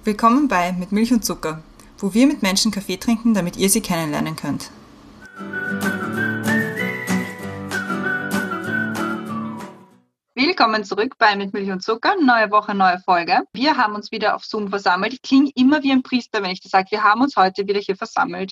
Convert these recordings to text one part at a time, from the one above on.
Willkommen bei Mit Milch und Zucker, wo wir mit Menschen Kaffee trinken, damit ihr sie kennenlernen könnt. Willkommen zurück bei Mit Milch und Zucker, neue Woche, neue Folge. Wir haben uns wieder auf Zoom versammelt. Ich klinge immer wie ein Priester, wenn ich das sage. Wir haben uns heute wieder hier versammelt.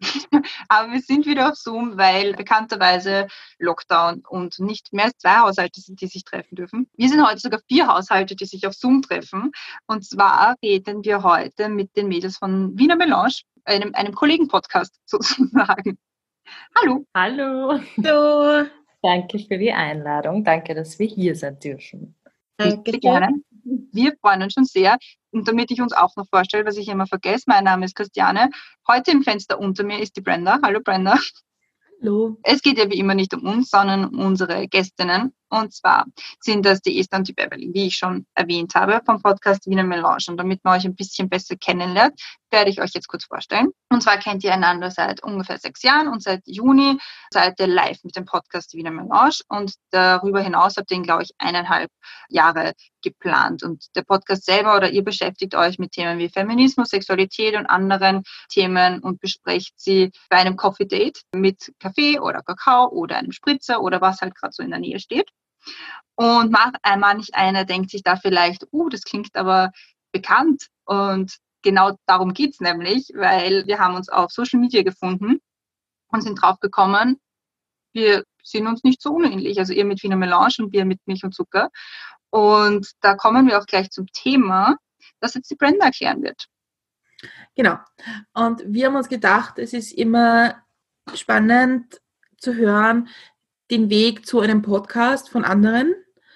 Aber wir sind wieder auf Zoom, weil bekannterweise Lockdown und nicht mehr als 2 Haushalte sind, die sich treffen dürfen. Wir sind heute sogar 4 Haushalte, die sich auf Zoom treffen. Und zwar reden wir heute mit den Mädels von Wiener Melange, einem Kollegen-Podcast sozusagen. Hallo. Hallo. Hallo. Danke für die Einladung. Danke, dass wir hier sein dürfen. Danke gerne. Wir freuen uns schon sehr. Und damit ich uns auch noch vorstelle, was ich immer vergesse, mein Name ist Christiane. Heute im Fenster unter mir ist die Brenda. Hallo Brenda. Hallo. Es geht ja wie immer nicht um uns, sondern um unsere Gästinnen. Und zwar sind das die Esther und die Beverly, wie ich schon erwähnt habe, vom Podcast Wiener Melange. Und damit man euch ein bisschen besser kennenlernt, werde ich euch jetzt kurz vorstellen. Und zwar kennt ihr einander seit ungefähr 6 Jahren und seit Juni seid ihr live mit dem Podcast Wiener Melange. Und darüber hinaus habt ihr ihn, glaube ich, 1,5 Jahre geplant. Und der Podcast selber oder ihr beschäftigt euch mit Themen wie Feminismus, Sexualität und anderen Themen und besprecht sie bei einem Coffee Date mit Kaffee oder Kakao oder einem Spritzer oder was halt gerade so in der Nähe steht. Und manch einer denkt sich da vielleicht, das klingt aber bekannt. Und genau darum geht's nämlich, weil wir haben uns auf Social Media gefunden und sind drauf gekommen, wir sind uns nicht so unähnlich. Also ihr mit Wiener Melange und wir mit Milch und Zucker. Und da kommen wir auch gleich zum Thema, das jetzt die Brenda erklären wird. Genau. Und wir haben uns gedacht, es ist immer spannend zu hören, den Weg zu einem Podcast von anderen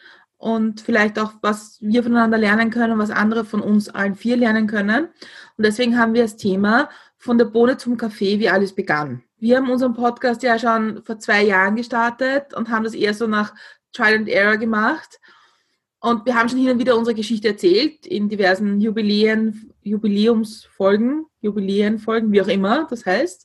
und vielleicht auch, was wir voneinander lernen können, was andere von uns allen 4 lernen können. Und deswegen haben wir das Thema von der Bohne zum Kaffee, wie alles begann. Wir haben unseren Podcast ja schon vor 2 Jahren gestartet und haben das eher so nach Trial and Error gemacht. Und wir haben schon hin und wieder unsere Geschichte erzählt in diversen Jubiläumsfolgen, wie auch immer das heißt.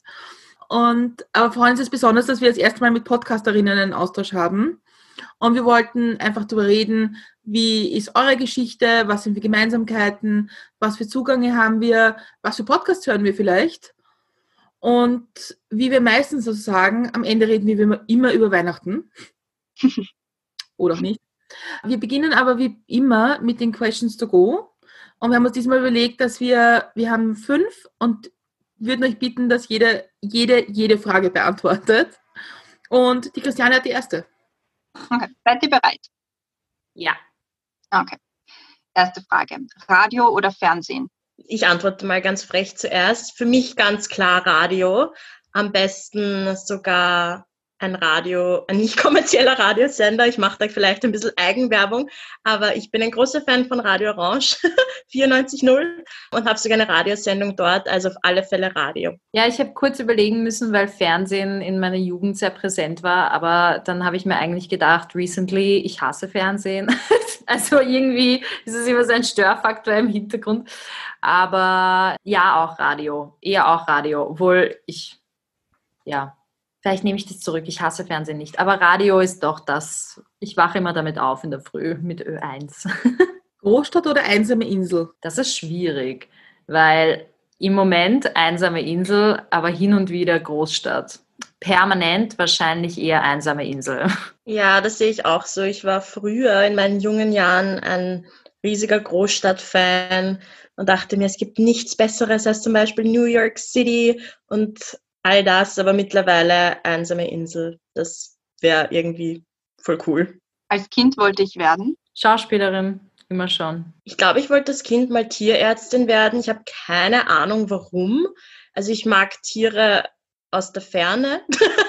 Aber für uns ist es besonders, dass wir das erste Mal mit Podcasterinnen einen Austausch haben. Und wir wollten einfach darüber reden, wie ist eure Geschichte, was sind für Gemeinsamkeiten, was für Zugänge haben wir, was für Podcasts hören wir vielleicht. Und wie wir meistens so sagen, am Ende reden wir immer über Weihnachten. Oder auch nicht. Wir beginnen aber wie immer mit den Questions to go. Und wir haben uns diesmal überlegt, dass wir haben 5 und würden euch bitten, dass jede Frage beantwortet. Und die Christiane hat die erste. Okay, seid ihr bereit? Ja. Okay. Erste Frage. Radio oder Fernsehen? Ich antworte mal ganz frech zuerst. Für mich ganz klar Radio. Am besten sogar ein nicht kommerzieller Radiosender. Ich mache da vielleicht ein bisschen Eigenwerbung, aber ich bin ein großer Fan von Radio Orange 94.0 und habe sogar eine Radiosendung dort, also auf alle Fälle Radio. Ja, ich habe kurz überlegen müssen, weil Fernsehen in meiner Jugend sehr präsent war, aber dann habe ich mir eigentlich gedacht, recently, ich hasse Fernsehen. Also irgendwie ist es immer so ein Störfaktor im Hintergrund. Aber ja, auch Radio, eher auch Radio, obwohl vielleicht nehme ich das zurück, ich hasse Fernsehen nicht. Aber Radio ist doch das, ich wache immer damit auf in der Früh mit Ö1. Großstadt oder einsame Insel? Das ist schwierig, weil im Moment einsame Insel, aber hin und wieder Großstadt. Permanent wahrscheinlich eher einsame Insel. Ja, das sehe ich auch so. Ich war früher in meinen jungen Jahren ein riesiger Großstadt-Fan und dachte mir, es gibt nichts Besseres als zum Beispiel New York City und all das, aber mittlerweile einsame Insel. Das wäre irgendwie voll cool. Als Kind wollte ich werden? Schauspielerin, immer schon. Ich glaube, ich wollte als Kind mal Tierärztin werden. Ich habe keine Ahnung, warum. Also ich mag Tiere aus der Ferne.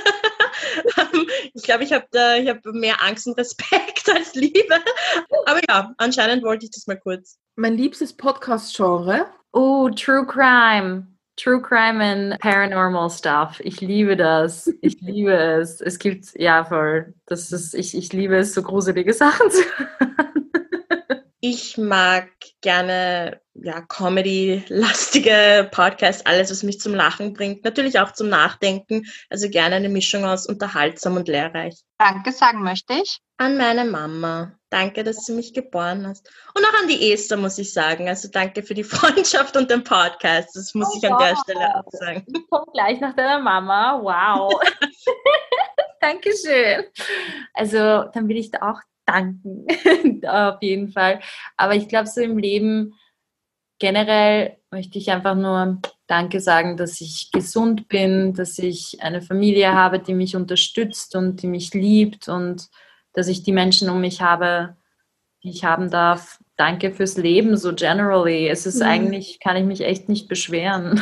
Ich glaube, ich habe mehr Angst und Respekt als Liebe. Aber ja, anscheinend wollte ich das mal kurz. Mein liebstes Podcast-Genre? Oh, True Crime. True Crime and Paranormal Stuff. Ich liebe das. Ich liebe es. Es gibt, ich liebe es, so gruselige Sachen zu hören. Ich mag gerne ja, Comedy-lastige Podcast, alles, was mich zum Lachen bringt, natürlich auch zum Nachdenken, also gerne eine Mischung aus unterhaltsam und lehrreich. Danke sagen möchte ich. An meine Mama. Danke, dass du mich geboren hast. Und auch an die Esther, muss ich sagen. Also danke für die Freundschaft und den Podcast. Das muss ich an der Stelle auch sagen. Ich komme gleich nach deiner Mama. Wow. Dankeschön. Also dann will ich da auch danken. Auf jeden Fall. Aber ich glaube, so im Leben generell möchte ich einfach nur Danke sagen, dass ich gesund bin, dass ich eine Familie habe, die mich unterstützt und die mich liebt und dass ich die Menschen um mich habe, die ich haben darf. Danke fürs Leben, so generally. Es ist eigentlich, kann ich mich echt nicht beschweren.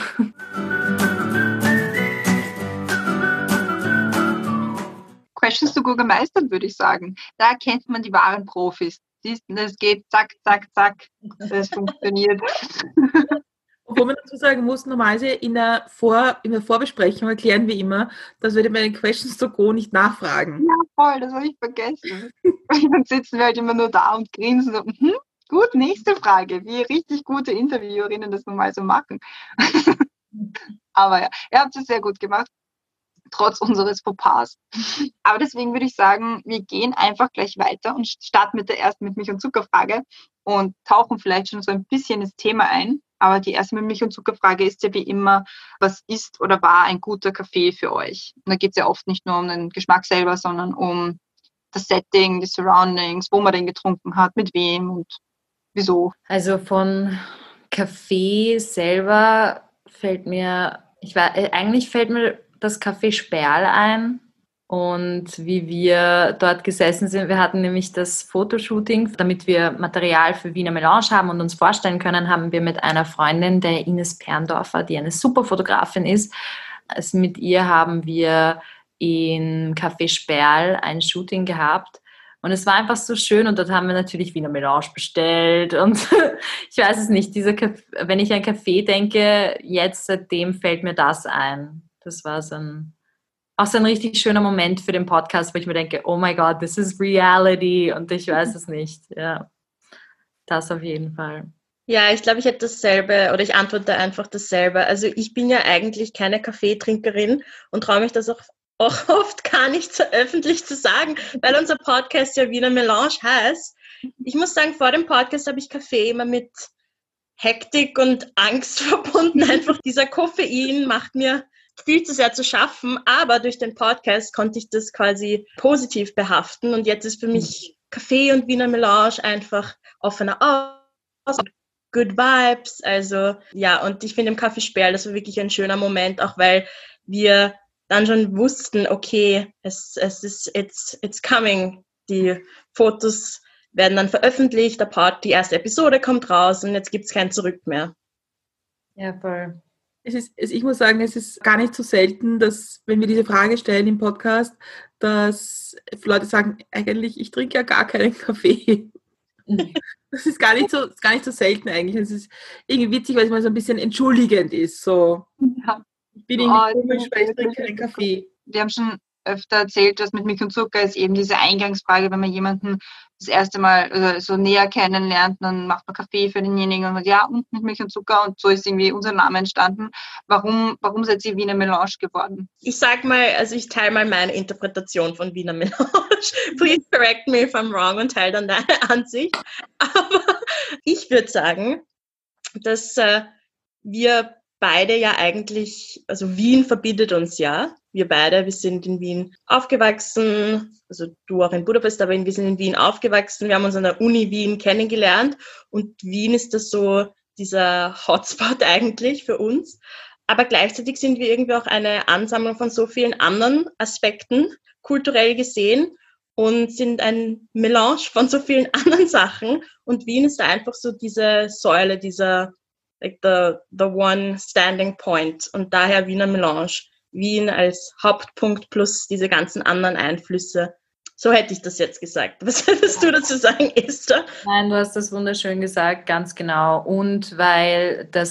Questions to Go gemeistert, würde ich sagen. Da erkennt man die wahren Profis. Siehst du, es geht zack, zack, zack. Das funktioniert. Obwohl man dazu sagen muss, normalerweise in der Vorbesprechung erklären wir immer, dass wir bei den Questions to Go nicht nachfragen. Ja, voll, das habe ich vergessen. Und dann sitzen wir halt immer nur da und grinsen so, gut, nächste Frage, wie richtig gute Interviewerinnen das nun mal so machen. Aber ja, ihr habt es sehr gut gemacht, trotz unseres Fauxpas. Aber deswegen würde ich sagen, wir gehen einfach gleich weiter und starten mit der ersten mit Milch- und Zuckerfrage und tauchen vielleicht schon so ein bisschen ins Thema ein. Aber die erste mit Milch- und Zuckerfrage ist ja wie immer, was ist oder war ein guter Kaffee für euch? Und da geht es ja oft nicht nur um den Geschmack selber, sondern um das Setting, die Surroundings, wo man den getrunken hat, mit wem und wieso. Also von Kaffee selber fällt mir das Café Sperl ein. Und wie wir dort gesessen sind, wir hatten nämlich das Fotoshooting, damit wir Material für Wiener Melange haben und uns vorstellen können, haben wir mit einer Freundin, der Ines Perndorfer, die eine super Fotografin ist, also mit ihr haben wir in Café Sperl ein Shooting gehabt. Und es war einfach so schön und dort haben wir natürlich Wiener Melange bestellt und ich weiß es nicht, wenn ich an Kaffee denke, jetzt seitdem fällt mir das ein. Das war auch so ein richtig schöner Moment für den Podcast, wo ich mir denke, oh my God, this is reality und ich weiß es nicht. Ja, das auf jeden Fall. Ja, ich glaube, ich hätte dasselbe oder ich antworte einfach dasselbe. Also ich bin ja eigentlich keine Kaffeetrinkerin und traue mich das auch oft gar nicht so öffentlich zu sagen, weil unser Podcast ja Wiener Melange heißt. Ich muss sagen, vor dem Podcast habe ich Kaffee immer mit Hektik und Angst verbunden. Einfach dieser Koffein macht mir viel zu sehr zu schaffen, aber durch den Podcast konnte ich das quasi positiv behaften und jetzt ist für mich Kaffee und Wiener Melange einfach offener Aus, good vibes, also ja, und ich finde im Café Sperl, das war wirklich ein schöner Moment, auch weil wir dann schon wussten, okay, it's coming, die Fotos werden dann veröffentlicht, die erste Episode kommt raus und jetzt gibt es kein Zurück mehr. Ja, voll. Ich muss sagen, es ist gar nicht so selten, dass, wenn wir diese Frage stellen im Podcast, dass Leute sagen, eigentlich, ich trinke ja gar keinen Kaffee. Das ist gar nicht so selten eigentlich. Es ist irgendwie witzig, weil es mal so ein bisschen entschuldigend ist. So, Ja. ich bin irgendwie komisch, weil ich trinke keinen Kaffee. Wir haben schon öfter erzählt, dass mit Milch und Zucker ist eben diese Eingangsfrage, wenn man jemanden das erste Mal so näher kennenlernt, dann macht man Kaffee für denjenigen und sagt, ja, und mit Milch und Zucker und so ist irgendwie unser Name entstanden. Warum seid ihr Wiener Melange geworden? Ich sag mal, also ich teile mal meine Interpretation von Wiener Melange. Please correct me if I'm wrong und teile dann deine Ansicht. Aber ich würde sagen, dass wir beide ja eigentlich, also Wien verbindet uns ja. Wir beide, wir sind in Wien aufgewachsen, also du auch in Budapest, aber wir sind in Wien aufgewachsen. Wir haben uns an der Uni Wien kennengelernt und Wien ist das so dieser Hotspot eigentlich für uns. Aber gleichzeitig sind wir irgendwie auch eine Ansammlung von so vielen anderen Aspekten, kulturell gesehen, und sind ein Melange von so vielen anderen Sachen. Und Wien ist da einfach so diese Säule, dieser like the one standing point. Und daher Wiener Melange. Wien als Hauptpunkt plus diese ganzen anderen Einflüsse. So hätte ich das jetzt gesagt. Was würdest du dazu sagen, Esther? Nein, du hast das wunderschön gesagt, ganz genau. Und weil das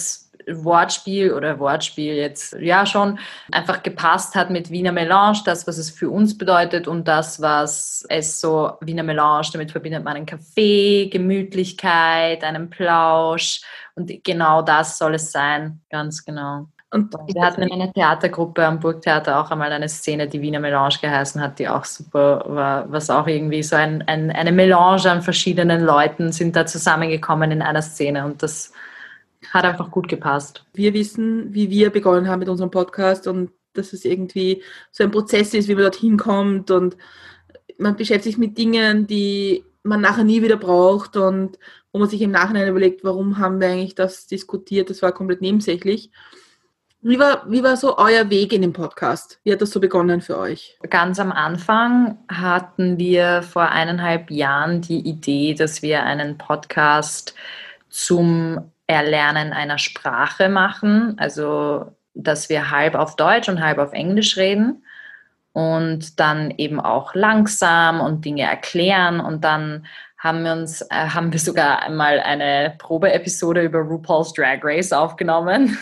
Wortspiel jetzt, ja schon, einfach gepasst hat mit Wiener Melange, das, was es für uns bedeutet und das, was es so, Wiener Melange, damit verbindet man einen Kaffee, Gemütlichkeit, einen Plausch und genau das soll es sein, ganz genau. Und Wir hatten in einer Theatergruppe am Burgtheater auch einmal eine Szene, die Wiener Melange geheißen hat, die auch super war, was auch irgendwie so eine Melange an verschiedenen Leuten sind da zusammengekommen in einer Szene und das hat einfach gut gepasst. wir wissen, wie wir begonnen haben mit unserem Podcast und dass es irgendwie so ein Prozess ist, wie man dorthin kommt und man beschäftigt sich mit Dingen, die man nachher nie wieder braucht und wo man sich im Nachhinein überlegt, warum haben wir eigentlich das diskutiert, das war komplett nebensächlich. Wie war so euer Weg in den Podcast? Wie hat das so begonnen für euch? Ganz am Anfang hatten wir vor 1,5 Jahren die Idee, dass wir einen Podcast zum Erlernen einer Sprache machen, also dass wir halb auf Deutsch und halb auf Englisch reden und dann eben auch langsam und Dinge erklären und dann haben wir sogar einmal eine Probeepisode über RuPaul's Drag Race aufgenommen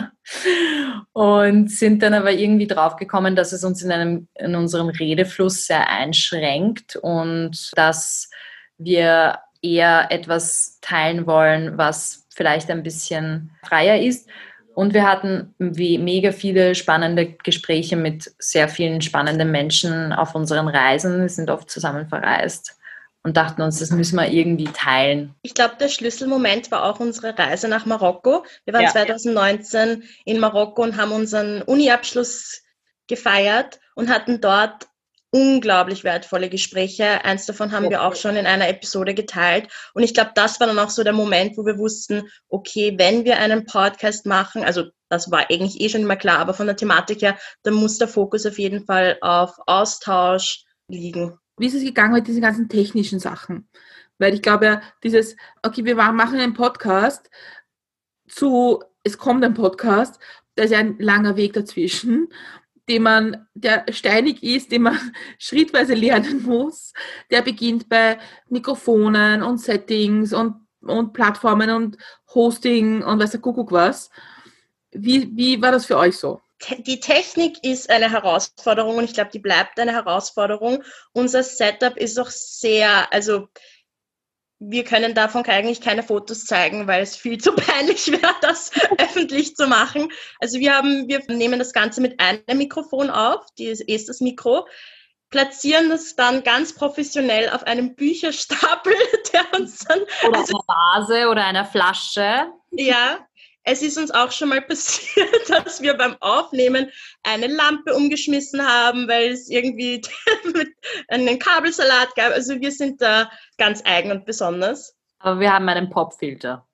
und sind dann aber irgendwie draufgekommen, dass es uns in unserem Redefluss sehr einschränkt und dass wir eher etwas teilen wollen, was vielleicht ein bisschen freier ist. Und wir hatten wie mega viele spannende Gespräche mit sehr vielen spannenden Menschen auf unseren Reisen. Wir sind oft zusammen verreist und dachten uns, das müssen wir irgendwie teilen. Ich glaube, der Schlüsselmoment war auch unsere Reise nach Marokko. Wir waren 2019 in Marokko und haben unseren Uni-Abschluss gefeiert und hatten dort unglaublich wertvolle Gespräche. Eins davon haben wir auch schon in einer Episode geteilt. Und ich glaube, das war dann auch so der Moment, wo wir wussten, okay, wenn wir einen Podcast machen, also das war eigentlich eh schon immer klar, aber von der Thematik her, dann muss der Fokus auf jeden Fall auf Austausch liegen. Wie ist es gegangen mit diesen ganzen technischen Sachen? Weil ich glaube ja, okay, wir machen einen Podcast es kommt ein Podcast, da ist ja ein langer Weg dazwischen, der steinig ist, den man schrittweise lernen muss. Der beginnt bei Mikrofonen und Settings und Plattformen und Hosting und weiß der Kuckuck was. Wie war das für euch so? Die Technik ist eine Herausforderung und ich glaube, die bleibt eine Herausforderung. Unser Setup ist auch also wir können davon eigentlich keine Fotos zeigen, weil es viel zu peinlich wäre, das öffentlich zu machen. Also wir nehmen das Ganze mit einem Mikrofon auf, ist das Mikro, platzieren das dann ganz professionell auf einem Bücherstapel, der uns dann... Oder einer Vase oder einer Flasche. Ja, es ist uns auch schon mal passiert, dass wir beim Aufnehmen eine Lampe umgeschmissen haben, weil es irgendwie einen Kabelsalat gab. Also wir sind da ganz eigen und besonders. Aber wir haben einen Popfilter.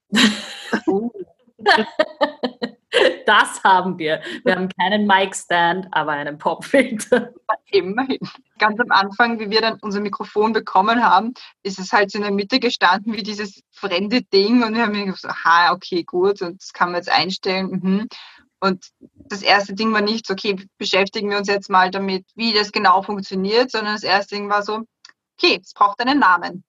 Das haben wir. Wir haben keinen Mic-Stand, aber einen Popfilter. Immerhin. Ganz am Anfang, wie wir dann unser Mikrofon bekommen haben, ist es halt so in der Mitte gestanden wie dieses fremde Ding und wir haben gedacht, aha, okay, gut, und das kann man jetzt einstellen. Und das erste Ding war nicht so, okay, beschäftigen wir uns jetzt mal damit, wie das genau funktioniert, sondern das erste Ding war so, okay, es braucht einen Namen.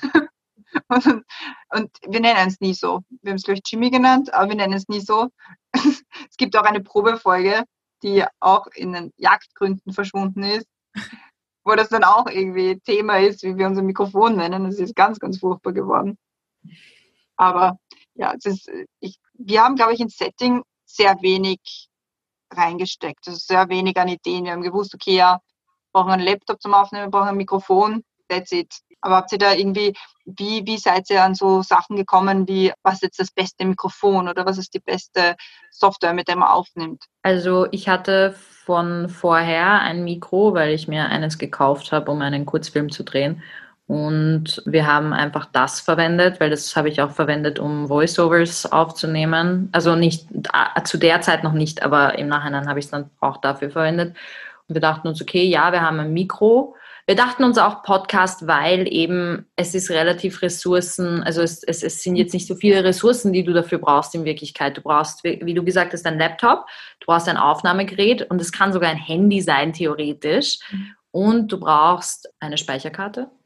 Und wir nennen es nie so. Wir haben es, glaube ich, Jimmy genannt, aber wir nennen es nie so. Es gibt auch eine Probefolge, die auch in den Jagdgründen verschwunden ist, wo das dann auch irgendwie Thema ist, wie wir unser Mikrofon nennen. Das ist ganz, ganz furchtbar geworden. Aber ja, wir haben, glaube ich, ins Setting sehr wenig reingesteckt. Also sehr wenig an Ideen. Wir haben gewusst, okay, ja, wir brauchen einen Laptop zum Aufnehmen, wir brauchen ein Mikrofon, that's it. Aber habt ihr da irgendwie, wie seid ihr an so Sachen gekommen, wie was ist jetzt das beste Mikrofon oder was ist die beste Software, mit der man aufnimmt? Also ich hatte von vorher ein Mikro, weil ich mir eines gekauft habe, um einen Kurzfilm zu drehen. Und wir haben einfach das verwendet, weil das habe ich auch verwendet, um Voiceovers aufzunehmen. Also nicht zu der Zeit noch nicht, aber im Nachhinein habe ich es dann auch dafür verwendet. Und wir dachten uns, okay, ja, wir haben ein Mikro. Wir dachten uns auch Podcast, weil eben es ist relativ Ressourcen, also es sind jetzt nicht so viele Ressourcen, die du dafür brauchst in Wirklichkeit. Du brauchst, wie du gesagt hast, ein Laptop, du brauchst ein Aufnahmegerät und es kann sogar ein Handy sein, theoretisch. Und du brauchst eine Speicherkarte.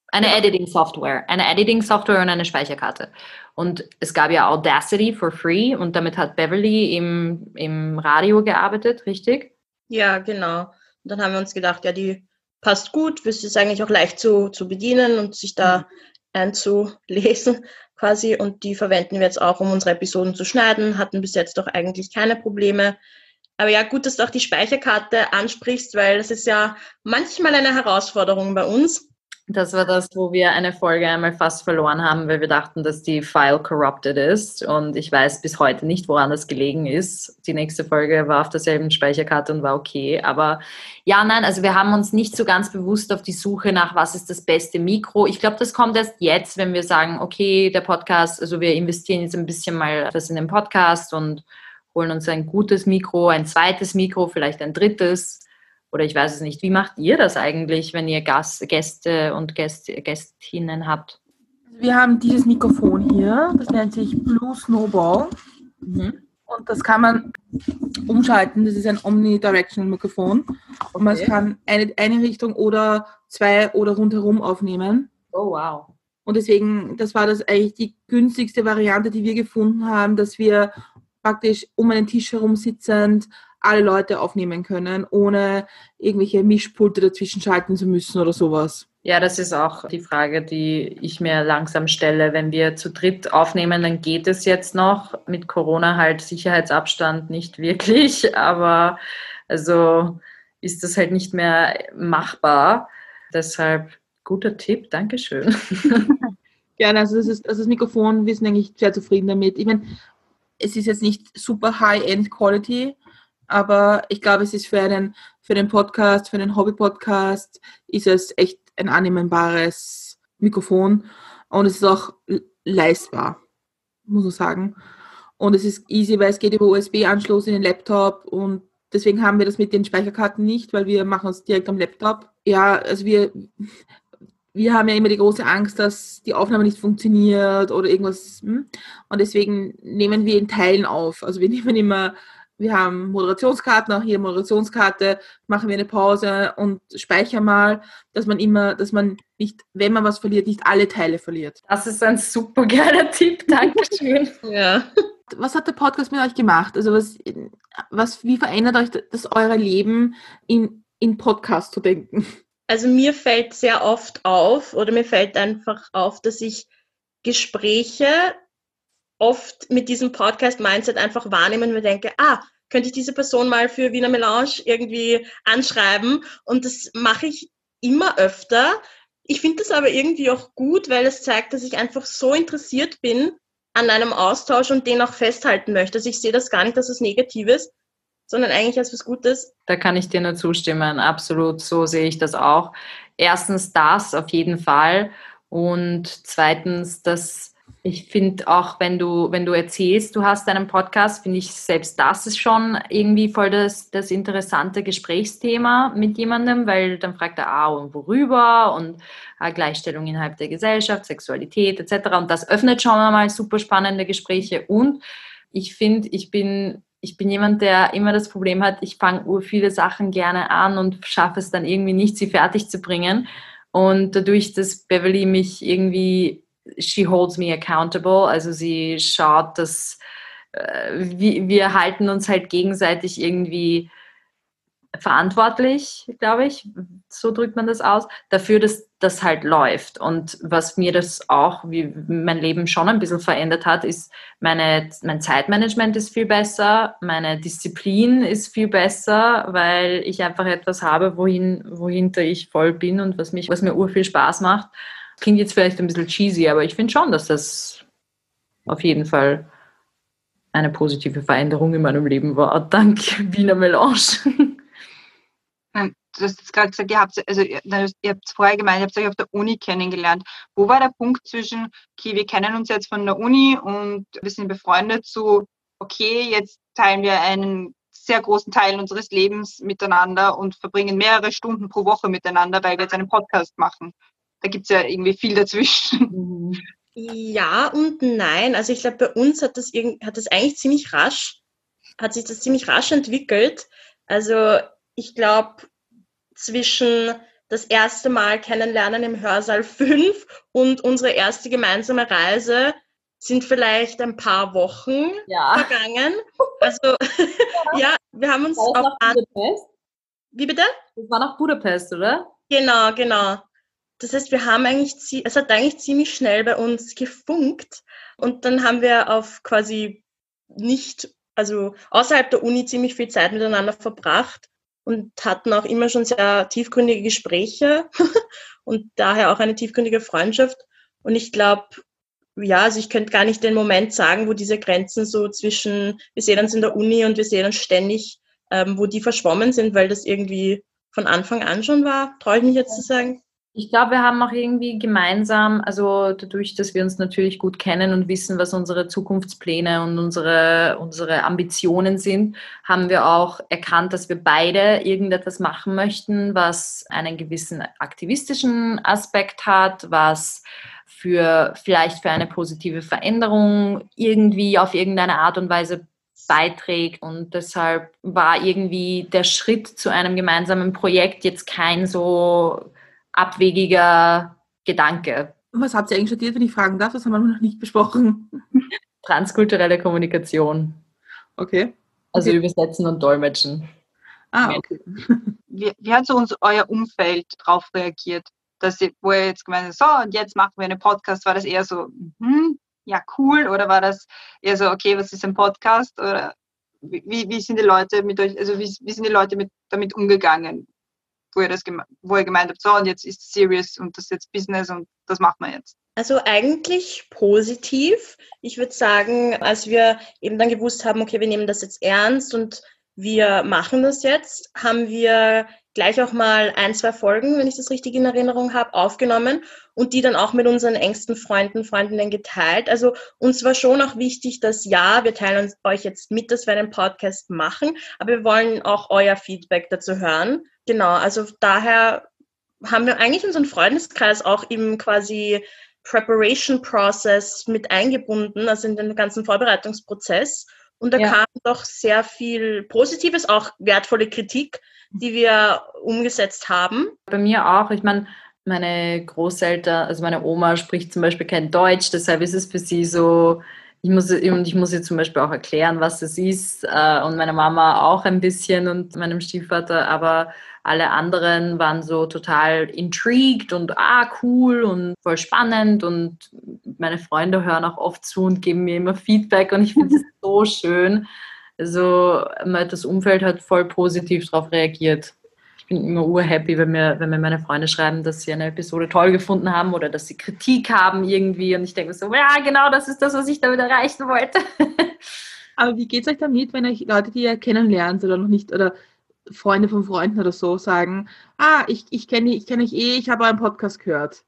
Eine Editing-Software und eine Speicherkarte. Und es gab ja Audacity for free und damit hat Beverly im Radio gearbeitet, richtig? Ja, genau. Und dann haben wir uns gedacht, ja, die passt gut, es ist eigentlich auch leicht zu bedienen und sich da einzulesen quasi. Und die verwenden wir jetzt auch, um unsere Episoden zu schneiden, hatten bis jetzt doch eigentlich keine Probleme. Aber ja, gut, dass du auch die Speicherkarte ansprichst, weil das ist ja manchmal eine Herausforderung bei uns. Das war das, wo wir eine Folge einmal fast verloren haben, weil wir dachten, dass die File corrupted ist. Und ich weiß bis heute nicht, woran das gelegen ist. Die nächste Folge war auf derselben Speicherkarte und war okay. Aber ja, nein, also wir haben uns nicht so ganz bewusst auf die Suche nach, was ist das beste Mikro. Ich glaube, das kommt erst jetzt, wenn wir sagen, okay, der Podcast, also wir investieren jetzt ein bisschen mal was in den Podcast und holen uns ein gutes Mikro, ein zweites Mikro, vielleicht ein drittes. Oder ich weiß es nicht. Wie macht ihr das eigentlich, wenn ihr Gäste und Gästinnen habt? Wir haben dieses Mikrofon hier, das nennt sich Blue Snowball. Und das kann man umschalten. Das ist ein Omnidirectional Mikrofon. Und man kann eine Richtung oder zwei oder rundherum aufnehmen. Oh, wow. Und deswegen, das war das eigentlich die günstigste Variante, die wir gefunden haben, dass wir praktisch um einen Tisch herum sitzend alle Leute aufnehmen können, ohne irgendwelche Mischpulte dazwischen schalten zu müssen oder sowas. Ja, das ist auch die Frage, die ich mir langsam stelle. Wenn wir zu dritt aufnehmen, dann geht es jetzt noch. Mit Corona halt Sicherheitsabstand nicht wirklich, aber also ist das halt nicht mehr machbar. Deshalb guter Tipp, Dankeschön. Gerne, also das Mikrofon, wir sind eigentlich sehr zufrieden damit. Ich meine, es ist jetzt nicht super High-End Quality, aber ich glaube, es ist für den Podcast, für den Hobby-Podcast, ist es echt ein annehmbares Mikrofon und es ist auch leistbar, muss man sagen. Und es ist easy, weil es geht über USB-Anschluss in den Laptop und deswegen haben wir das mit den Speicherkarten nicht, weil wir machen es direkt am Laptop. Ja, also wir haben ja immer die große Angst, dass die Aufnahme nicht funktioniert oder irgendwas. Und deswegen nehmen wir in Teilen auf. Also wir haben Moderationskarten, auch hier Moderationskarte, machen wir eine Pause und speichern mal, dass man nicht, wenn man was verliert, nicht alle Teile verliert. Das ist ein super geiler Tipp, Dankeschön. Ja. Was hat der Podcast mit euch gemacht? Also wie verändert euch das eure Leben, in Podcast zu denken? Also mir fällt sehr oft auf, oder mir fällt einfach auf, dass ich Gespräche oft mit diesem Podcast-Mindset einfach wahrnehmen und mir denke, könnte ich diese Person mal für Wiener Melange irgendwie anschreiben? Und das mache ich immer öfter. Ich finde das aber irgendwie auch gut, weil es zeigt, dass ich einfach so interessiert bin an einem Austausch und den auch festhalten möchte. Also ich sehe das gar nicht als was Negatives, sondern eigentlich als was Gutes. Da kann ich dir nur zustimmen, absolut, so sehe ich das auch. Erstens das auf jeden Fall und zweitens, dass ich finde auch, wenn du erzählst, du hast einen Podcast, finde ich selbst das ist schon irgendwie voll das interessante Gesprächsthema mit jemandem, weil dann fragt er, und worüber und Gleichstellung innerhalb der Gesellschaft, Sexualität etc. Und das öffnet schon einmal super spannende Gespräche und ich finde, ich bin jemand, der immer das Problem hat, ich fange viele Sachen gerne an und schaffe es dann irgendwie nicht, sie fertig zu bringen. Und dadurch, dass Beverly mich irgendwie, she holds me accountable, also sie schaut, dass wir halten uns halt gegenseitig irgendwie verantwortlich, glaube ich, so drückt man das aus, dafür, dass das halt läuft. Und was mir das auch, wie mein Leben schon ein bisschen verändert hat, ist, mein Zeitmanagement ist viel besser, meine Disziplin ist viel besser, weil ich einfach etwas habe, wohinter ich voll bin und was mir urviel Spaß macht. Klingt jetzt vielleicht ein bisschen cheesy, aber ich finde schon, dass das auf jeden Fall eine positive Veränderung in meinem Leben war, dank Wiener Melange. Du hast jetzt gerade gesagt, ihr habt es vorher gemeint, ihr habt euch auf der Uni kennengelernt. Wo war der Punkt zwischen, okay, wir kennen uns jetzt von der Uni und wir sind befreundet, zu, okay, jetzt teilen wir einen sehr großen Teil unseres Lebens miteinander und verbringen mehrere Stunden pro Woche miteinander, weil wir jetzt einen Podcast machen. Da gibt es ja irgendwie viel dazwischen. Ja und nein. Also ich glaube, bei uns hat sich das ziemlich rasch entwickelt. Also ich glaube, zwischen das erste Mal kennenlernen im Hörsaal 5 und unsere erste gemeinsame Reise sind vielleicht ein paar Wochen vergangen. Also ja, wir haben uns auf Budapest? Wie bitte? Das war nach Budapest, oder? Genau. Das heißt, es hat eigentlich ziemlich schnell bei uns gefunkt und dann haben wir auf quasi außerhalb der Uni ziemlich viel Zeit miteinander verbracht und hatten auch immer schon sehr tiefgründige Gespräche und daher auch eine tiefgründige Freundschaft. Und ich glaube, also ich könnte gar nicht den Moment sagen, wo diese Grenzen so zwischen, wir sehen uns in der Uni und wir sehen uns ständig, wo die verschwommen sind, weil das irgendwie von Anfang an schon war, traue ich mich jetzt zu sagen. Ich glaube, wir haben auch irgendwie gemeinsam, also dadurch, dass wir uns natürlich gut kennen und wissen, was unsere Zukunftspläne und unsere Ambitionen sind, haben wir auch erkannt, dass wir beide irgendetwas machen möchten, was einen gewissen aktivistischen Aspekt hat, was vielleicht für eine positive Veränderung irgendwie auf irgendeine Art und Weise beiträgt. Und deshalb war irgendwie der Schritt zu einem gemeinsamen Projekt jetzt kein so abwegiger Gedanke. Was habt ihr eigentlich studiert, wenn ich fragen darf? Das haben wir noch nicht besprochen. Transkulturelle Kommunikation. Okay. Also übersetzen und dolmetschen. Okay. Wie hat so euer Umfeld darauf reagiert? Wo ihr jetzt gemeint habt, so, und jetzt machen wir einen Podcast, war das eher so, ja, cool, oder war das eher so, okay, was ist ein Podcast? Oder wie sind die Leute mit euch, also wie sind die Leute damit umgegangen? Wo ihr gemeint habt, so, und jetzt ist es serious und das ist jetzt Business und das machen wir jetzt. Also eigentlich positiv. Ich würde sagen, als wir eben dann gewusst haben, okay, wir nehmen das jetzt ernst und wir machen das jetzt, haben wir gleich auch mal 1-2 Folgen, wenn ich das richtig in Erinnerung habe, aufgenommen und die dann auch mit unseren engsten Freundinnen geteilt. Also uns war schon auch wichtig, dass wir teilen euch jetzt mit, dass wir einen Podcast machen, aber wir wollen auch euer Feedback dazu hören. Genau, also daher haben wir eigentlich unseren Freundeskreis auch im quasi Preparation Process mit eingebunden, also in den ganzen Vorbereitungsprozess. Und da kam doch sehr viel Positives, auch wertvolle Kritik, die wir umgesetzt haben. Bei mir auch. Ich meine, meine Großeltern, also meine Oma spricht zum Beispiel kein Deutsch, deshalb ist es für sie so, ich muss ihr zum Beispiel auch erklären, was es ist, und meine Mama auch ein bisschen und meinem Stiefvater, aber alle anderen waren so total intrigued und cool und voll spannend und meine Freunde hören auch oft zu und geben mir immer Feedback und ich finde es so schön. Also das Umfeld hat voll positiv darauf reagiert. Ich bin immer urhappy, wenn mir meine Freunde schreiben, dass sie eine Episode toll gefunden haben oder dass sie Kritik haben irgendwie und ich denke so, ja genau, das ist das, was ich damit erreichen wollte. Aber wie geht es euch damit, wenn euch Leute, die ihr kennenlernt oder noch nicht, oder Freunde von Freunden oder so sagen, ich kenne euch ich habe euren Podcast gehört.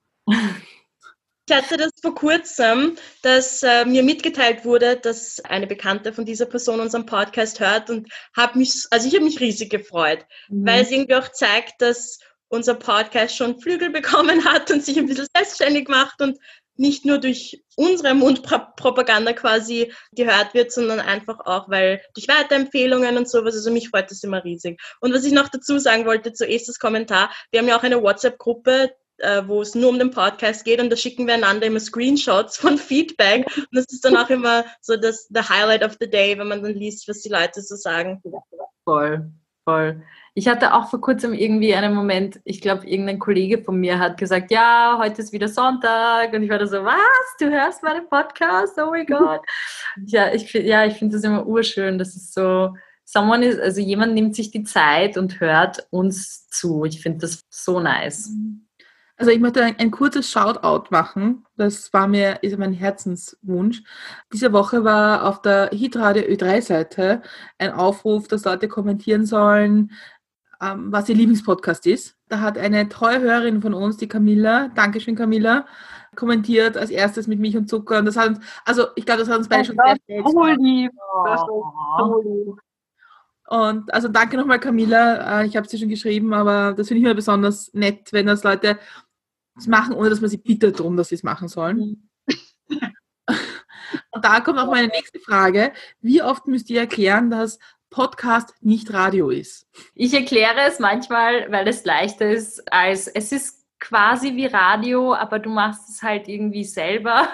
Ich hatte das vor kurzem, dass mir mitgeteilt wurde, dass eine Bekannte von dieser Person unseren Podcast hört und ich habe mich riesig gefreut, weil es irgendwie auch zeigt, dass unser Podcast schon Flügel bekommen hat und sich ein bisschen selbstständig macht und nicht nur durch unsere Mundpropaganda quasi gehört wird, sondern einfach auch, weil durch Weiterempfehlungen und sowas, also mich freut das immer riesig. Und was ich noch dazu sagen wollte, zuerst das Kommentar, wir haben ja auch eine WhatsApp-Gruppe, wo es nur um den Podcast geht und da schicken wir einander immer Screenshots von Feedback und das ist dann auch immer so the Highlight of the day, wenn man dann liest, was die Leute so sagen. Voll. Ich hatte auch vor kurzem irgendwie einen Moment, ich glaube, irgendein Kollege von mir hat gesagt, ja, heute ist wieder Sonntag und ich war da so, was, du hörst meinen Podcast? Oh mein Gott. Ich finde das immer urschön, das ist so, jemand nimmt sich die Zeit und hört uns zu. Ich finde das so nice. Also ich möchte ein kurzes Shoutout machen. Das ist mein Herzenswunsch. Diese Woche war auf der Hitradio Ö3-Seite ein Aufruf, dass Leute kommentieren sollen, was ihr Lieblingspodcast ist. Da hat eine treue Hörerin von uns, die Camilla, Dankeschön Camilla, kommentiert als erstes mit Milch und Zucker. Und das hat uns, ich glaube, das hat uns beide schon sehr stolz gemacht. Das war so lieb. Und also danke nochmal Camilla, ich habe es dir schon geschrieben, aber das finde ich immer besonders nett, wenn das Leute machen, ohne dass man sie bittet darum, dass sie es machen sollen. Und da kommt auch meine nächste Frage. Wie oft müsst ihr erklären, dass Podcast nicht Radio ist. Ich erkläre es manchmal, weil es leichter ist, als es ist quasi wie Radio, aber du machst es halt irgendwie selber.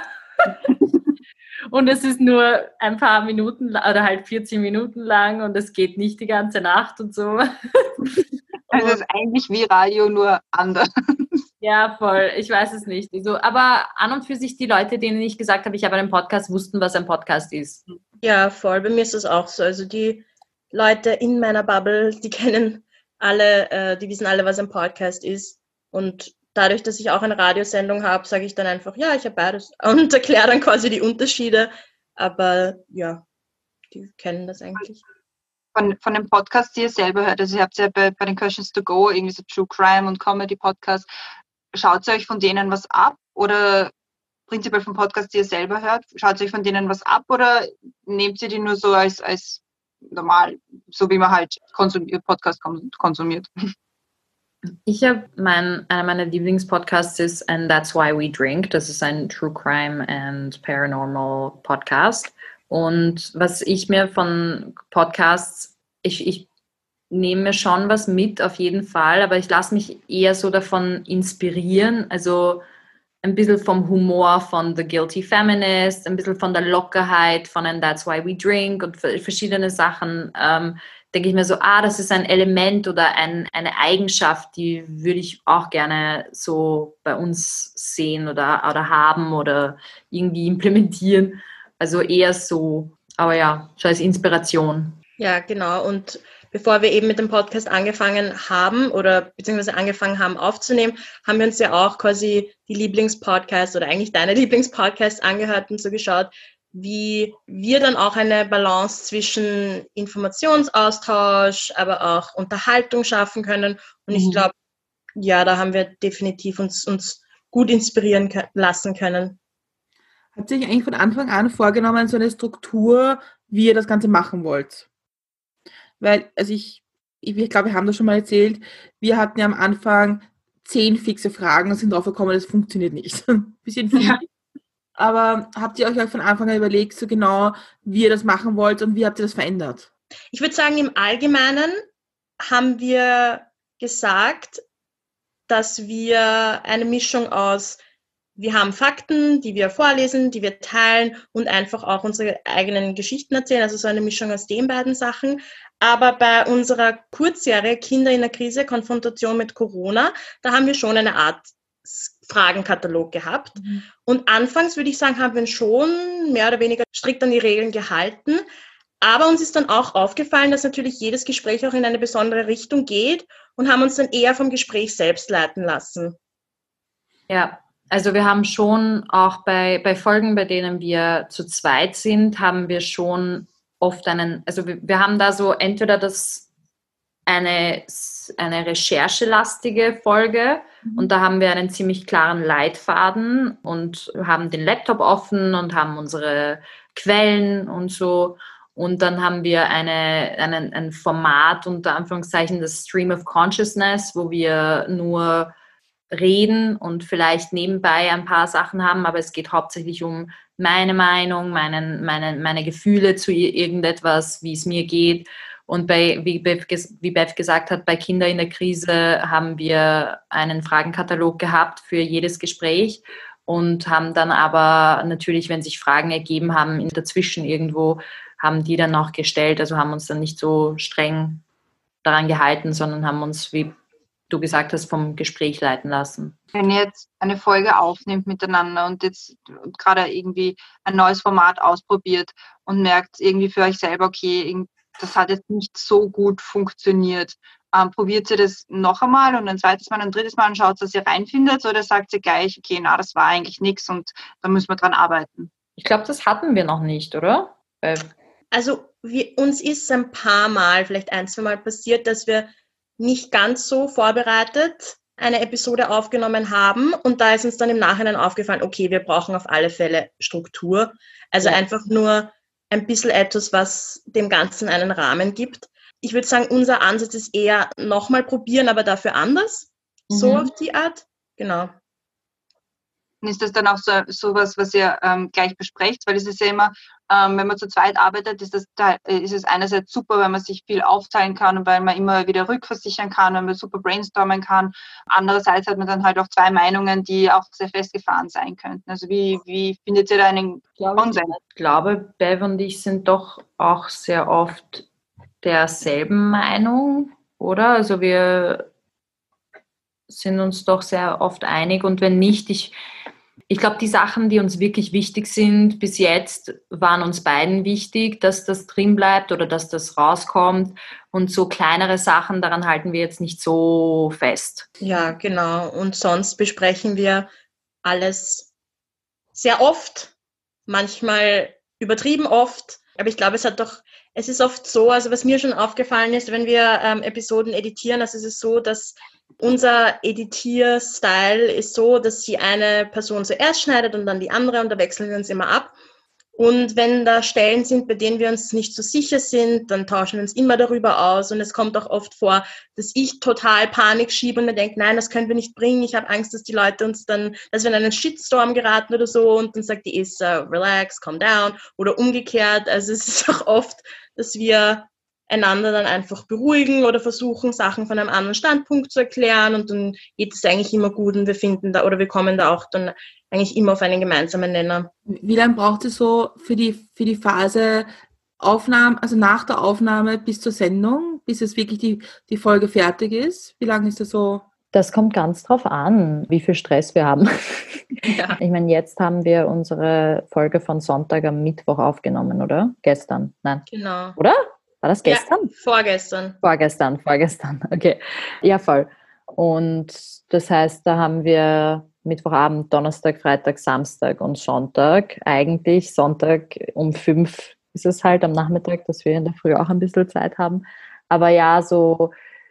Und es ist nur ein paar Minuten oder halt 40 Minuten lang und es geht nicht die ganze Nacht und so. Also es ist eigentlich wie Radio, nur anders. Ja, voll. Ich weiß es nicht. Also, aber an und für sich die Leute, denen ich gesagt habe, ich habe einen Podcast, wussten, was ein Podcast ist. Ja, voll. Bei mir ist das auch so. Also die Leute in meiner Bubble, die kennen alle, die wissen alle, was ein Podcast ist. Und dadurch, dass ich auch eine Radiosendung habe, sage ich dann einfach, ja, ich habe beides und erkläre dann quasi die Unterschiede. Aber ja, die kennen das eigentlich. Von dem Podcast, die ihr selber hört, also ihr habt ja bei den Questions to Go irgendwie so True Crime und Comedy Podcast, schaut ihr euch von denen was ab oder prinzipiell vom Podcast, die ihr selber hört, schaut ihr euch von denen was ab oder nehmt ihr die nur so als normal, so wie man halt Podcast konsumiert? Ich habe einer meiner Lieblingspodcasts ist And That's Why We Drink. Das ist ein True Crime and Paranormal Podcast. Und was ich mir von Podcasts, ich nehme mir schon was mit, auf jeden Fall, aber ich lasse mich eher so davon inspirieren. Also ein bisschen vom Humor von The Guilty Feminist, ein bisschen von der Lockerheit von And That's Why We Drink und verschiedene Sachen. Denke ich mir so, das ist ein Element oder eine Eigenschaft, die würde ich auch gerne so bei uns sehen oder haben oder irgendwie implementieren. Also eher so, aber ja, so als Inspiration. Ja, genau. Und bevor wir eben mit dem Podcast angefangen haben oder beziehungsweise angefangen haben aufzunehmen, haben wir uns ja auch quasi die Lieblingspodcasts oder eigentlich deine Lieblingspodcasts angehört und so geschaut, wie wir dann auch eine Balance zwischen Informationsaustausch, aber auch Unterhaltung schaffen können. Und ich glaube, ja, da haben wir definitiv uns gut inspirieren lassen können. Habt ihr euch eigentlich von Anfang an vorgenommen, so eine Struktur, wie ihr das Ganze machen wollt? Weil, also ich glaube, wir haben das schon mal erzählt, wir hatten ja am Anfang 10 fixe Fragen und sind drauf gekommen, das funktioniert nicht. Ein bisschen viel. Ja. Aber habt ihr euch von Anfang an überlegt, so genau, wie ihr das machen wollt und wie habt ihr das verändert? Ich würde sagen, im Allgemeinen haben wir gesagt, dass wir eine Mischung aus, wir haben Fakten, die wir vorlesen, die wir teilen und einfach auch unsere eigenen Geschichten erzählen, also so eine Mischung aus den beiden Sachen. Aber bei unserer Kurzserie Kinder in der Krise, Konfrontation mit Corona, da haben wir schon eine Art Fragenkatalog gehabt. Und anfangs würde ich sagen, haben wir uns schon mehr oder weniger strikt an die Regeln gehalten. Aber uns ist dann auch aufgefallen, dass natürlich jedes Gespräch auch in eine besondere Richtung geht und haben uns dann eher vom Gespräch selbst leiten lassen. Ja, also wir haben schon auch bei Folgen, bei denen wir zu zweit sind, haben wir schon oft also wir haben da so entweder eine recherchelastige Folge und da haben wir einen ziemlich klaren Leitfaden und haben den Laptop offen und haben unsere Quellen und so. Und dann haben wir ein Format, unter Anführungszeichen, das Stream of Consciousness, wo wir nur reden und vielleicht nebenbei ein paar Sachen haben, aber es geht hauptsächlich um meine Meinung, meine Gefühle zu irgendetwas, wie es mir geht. Und wie Bev gesagt hat, bei Kinder in der Krise haben wir einen Fragenkatalog gehabt für jedes Gespräch und haben dann aber natürlich, wenn sich Fragen ergeben haben, dazwischen irgendwo, haben die dann auch gestellt, also haben uns dann nicht so streng daran gehalten, sondern haben uns, wie du gesagt hast, vom Gespräch leiten lassen. Wenn ihr jetzt eine Folge aufnehmt miteinander und jetzt gerade irgendwie ein neues Format ausprobiert und merkt irgendwie für euch selber, okay, das hat jetzt nicht so gut funktioniert, probiert ihr das noch einmal und ein zweites Mal und ein drittes Mal und schaut, dass ihr reinfindet oder sagt ihr gleich, okay, das war eigentlich nichts und da müssen wir dran arbeiten? Ich glaube, das hatten wir noch nicht, oder? Also uns ist ein paar Mal, vielleicht 1-2 Mal passiert, dass wir nicht ganz so vorbereitet eine Episode aufgenommen haben und da ist uns dann im Nachhinein aufgefallen, okay, wir brauchen auf alle Fälle Struktur. Also einfach nur ein bisschen etwas, was dem Ganzen einen Rahmen gibt. Ich würde sagen, unser Ansatz ist eher nochmal probieren, aber dafür anders. So auf die Art. Genau. Und ist das dann auch so was ihr gleich besprecht? Weil es ist ja immer, Wenn man zu zweit arbeitet, ist es einerseits super, weil man sich viel aufteilen kann und weil man immer wieder rückversichern kann und man super brainstormen kann. Andererseits hat man dann halt auch zwei Meinungen, die auch sehr festgefahren sein könnten. Also wie findet ihr da einen Konsens? Ich glaube, Bev und ich sind doch auch sehr oft derselben Meinung, oder? Also wir sind uns doch sehr oft einig, und wenn nicht, ich glaube, die Sachen, die uns wirklich wichtig sind, bis jetzt waren uns beiden wichtig, dass das drin bleibt oder dass das rauskommt, und so kleinere Sachen, daran halten wir jetzt nicht so fest. Ja, genau. Und sonst besprechen wir alles sehr oft, manchmal übertrieben oft. Aber ich glaube, es ist oft so, also was mir schon aufgefallen ist, wenn wir Episoden editieren, also es ist so, dass unser Editierstyle ist so, dass die eine Person zuerst schneidet und dann die andere, und da wechseln wir uns immer ab. Und wenn da Stellen sind, bei denen wir uns nicht so sicher sind, dann tauschen wir uns immer darüber aus. Und es kommt auch oft vor, dass ich total Panik schiebe und mir denke, nein, das können wir nicht bringen. Ich habe Angst, dass die Leute uns dann, dass wir in einen Shitstorm geraten oder so. Und dann sagt die Issa, relax, calm down. Oder umgekehrt. Also es ist auch oft, dass wir einander dann einfach beruhigen oder versuchen, Sachen von einem anderen Standpunkt zu erklären. Und dann geht es eigentlich immer gut, und wir kommen da auch dann eigentlich immer auf einen gemeinsamen Nenner. Wie lange braucht es so für die Phase Aufnahme, also nach der Aufnahme bis zur Sendung, bis es wirklich die Folge fertig ist? Wie lange ist das so? Das kommt ganz drauf an, wie viel Stress wir haben. Ja. Ich meine, jetzt haben wir unsere Folge von Sonntag am Mittwoch aufgenommen, oder? Gestern? Nein. Genau. Oder? War das gestern? Ja, Vorgestern. Okay. Ja, voll. Und das heißt, da haben wir Mittwochabend, Donnerstag, Freitag, Samstag und Sonntag. Eigentlich Sonntag um 5 ist es halt am Nachmittag, dass wir in der Früh auch ein bisschen Zeit haben. Aber ja, so,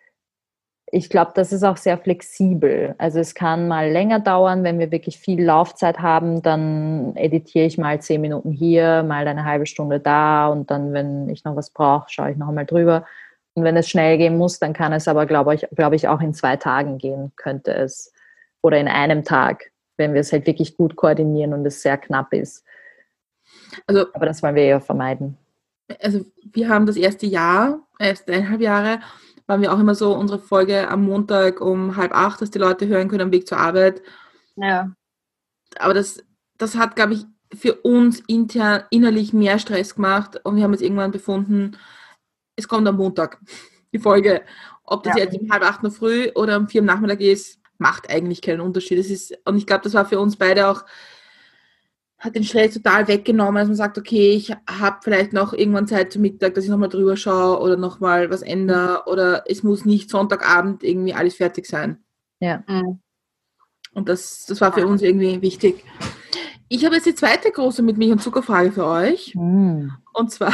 ich glaube, das ist auch sehr flexibel. Also es kann mal länger dauern, wenn wir wirklich viel Laufzeit haben, dann editiere ich mal 10 Minuten hier, mal eine halbe Stunde da, und dann, wenn ich noch was brauche, schaue ich noch einmal drüber. Und wenn es schnell gehen muss, dann kann es aber, glaube ich, auch in 2 Tagen gehen, könnte es. Oder in einem Tag, wenn wir es halt wirklich gut koordinieren und es sehr knapp ist. Also, aber das wollen wir ja vermeiden. Also wir haben das erste Jahr, 1,5 Jahre, waren wir auch immer so, unsere Folge am Montag um 7:30, dass die Leute hören können am Weg zur Arbeit. Ja. Aber das hat, glaube ich, für uns intern innerlich mehr Stress gemacht, und wir haben jetzt irgendwann befunden, es kommt am Montag die Folge. Ob das jetzt um 7:30 in der Früh oder um 4 am Nachmittag ist, macht eigentlich keinen Unterschied. Und ich glaube, das war für uns beide auch, hat den Stress total weggenommen, dass man sagt, okay, ich habe vielleicht noch irgendwann Zeit zum Mittag, dass ich nochmal drüber schaue oder nochmal was ändere, oder es muss nicht Sonntagabend irgendwie alles fertig sein. Ja. Und das war für uns irgendwie wichtig. Ich habe jetzt die zweite große mit Milch und Zuckerfrage für euch. Und zwar,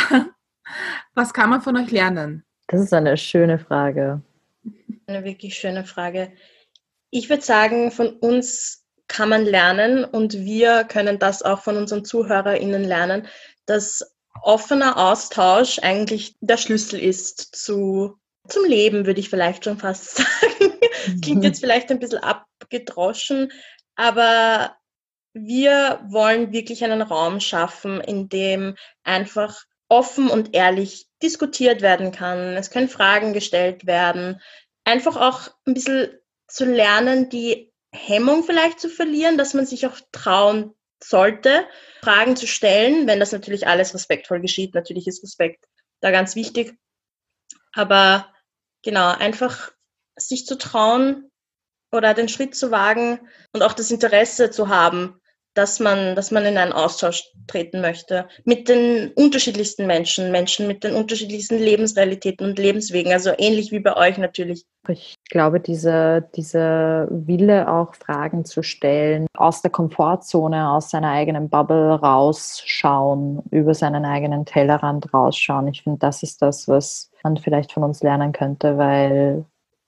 was kann man von euch lernen? Das ist eine schöne Frage. Eine wirklich schöne Frage. Ich würde sagen, von uns kann man lernen, und wir können das auch von unseren ZuhörerInnen lernen, dass offener Austausch eigentlich der Schlüssel ist zum Leben, würde ich vielleicht schon fast sagen. Klingt jetzt vielleicht ein bisschen abgedroschen, aber wir wollen wirklich einen Raum schaffen, in dem einfach offen und ehrlich diskutiert werden kann. Es können Fragen gestellt werden. Einfach auch ein bisschen zu lernen, die Hemmung vielleicht zu verlieren, dass man sich auch trauen sollte, Fragen zu stellen, wenn das natürlich alles respektvoll geschieht. Natürlich ist Respekt da ganz wichtig. Aber genau, einfach sich zu trauen oder den Schritt zu wagen und auch das Interesse zu haben, dass man in einen Austausch treten möchte mit den unterschiedlichsten Menschen mit den unterschiedlichsten Lebensrealitäten und Lebenswegen, also ähnlich wie bei euch natürlich. Ich glaube, dieser Wille, auch Fragen zu stellen, aus der Komfortzone, aus seiner eigenen Bubble rausschauen, über seinen eigenen Tellerrand rausschauen. Ich finde, das ist das, was man vielleicht von uns lernen könnte, weil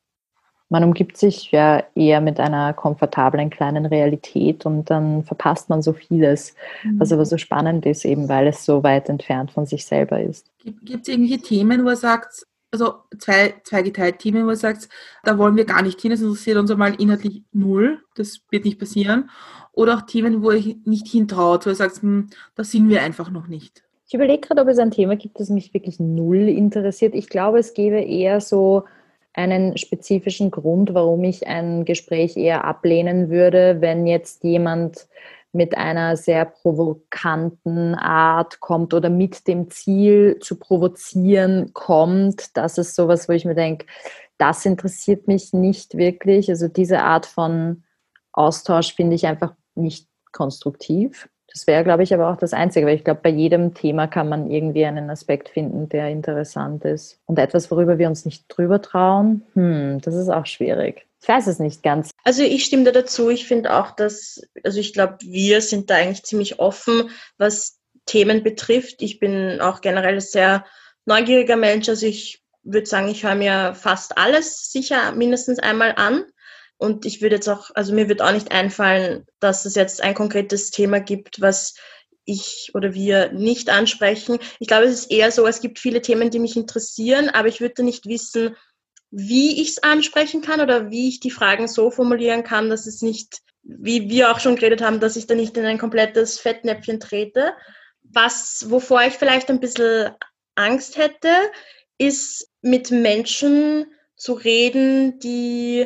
man umgibt sich ja eher mit einer komfortablen kleinen Realität, und dann verpasst man so vieles, was aber so spannend ist, eben weil es so weit entfernt von sich selber ist. Gibt es irgendwelche Themen, wo ihr sagt, also zweigeteilt Themen, wo ihr sagt, da wollen wir gar nicht hin, das interessiert uns einmal inhaltlich null, das wird nicht passieren, oder auch Themen, wo ihr nicht hintraut, wo ihr sagt, da sind wir einfach noch nicht? Ich überlege gerade, ob es ein Thema gibt, das mich wirklich null interessiert. Ich glaube, es gäbe eher so einen spezifischen Grund, warum ich ein Gespräch eher ablehnen würde, wenn jetzt jemand mit einer sehr provokanten Art kommt oder mit dem Ziel zu provozieren kommt. Das ist sowas, wo ich mir denke, das interessiert mich nicht wirklich. Also diese Art von Austausch finde ich einfach nicht konstruktiv. Das wäre, glaube ich, aber auch das Einzige, weil ich glaube, bei jedem Thema kann man irgendwie einen Aspekt finden, der interessant ist. Und etwas, worüber wir uns nicht drüber trauen, das ist auch schwierig. Ich weiß es nicht ganz. Also ich stimme da dazu. Ich finde auch, also ich glaube, wir sind da eigentlich ziemlich offen, was Themen betrifft. Ich bin auch generell ein sehr neugieriger Mensch. Also ich würde sagen, ich höre mir fast alles sicher mindestens einmal an. Und ich würde jetzt auch, also mir wird auch nicht einfallen, dass es jetzt ein konkretes Thema gibt, was ich oder wir nicht ansprechen. Ich glaube, es ist eher so, es gibt viele Themen, die mich interessieren, aber ich würde nicht wissen, wie ich es ansprechen kann oder wie ich die Fragen so formulieren kann, dass es nicht, wie wir auch schon geredet haben, dass ich da nicht in ein komplettes Fettnäpfchen trete. Wovor ich vielleicht ein bisschen Angst hätte, ist mit Menschen zu reden, die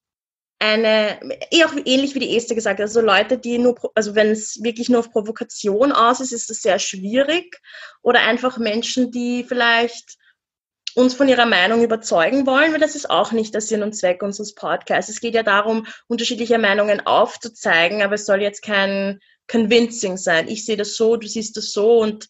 auch ähnlich wie die Esther gesagt hat, also Leute, die nur, also wenn es wirklich nur auf Provokation aus ist das sehr schwierig. Oder einfach Menschen, die vielleicht uns von ihrer Meinung überzeugen wollen, weil das ist auch nicht der Sinn und Zweck unseres Podcasts. Es geht ja darum, unterschiedliche Meinungen aufzuzeigen, aber es soll jetzt kein Convincing sein. Ich sehe das so, du siehst das so und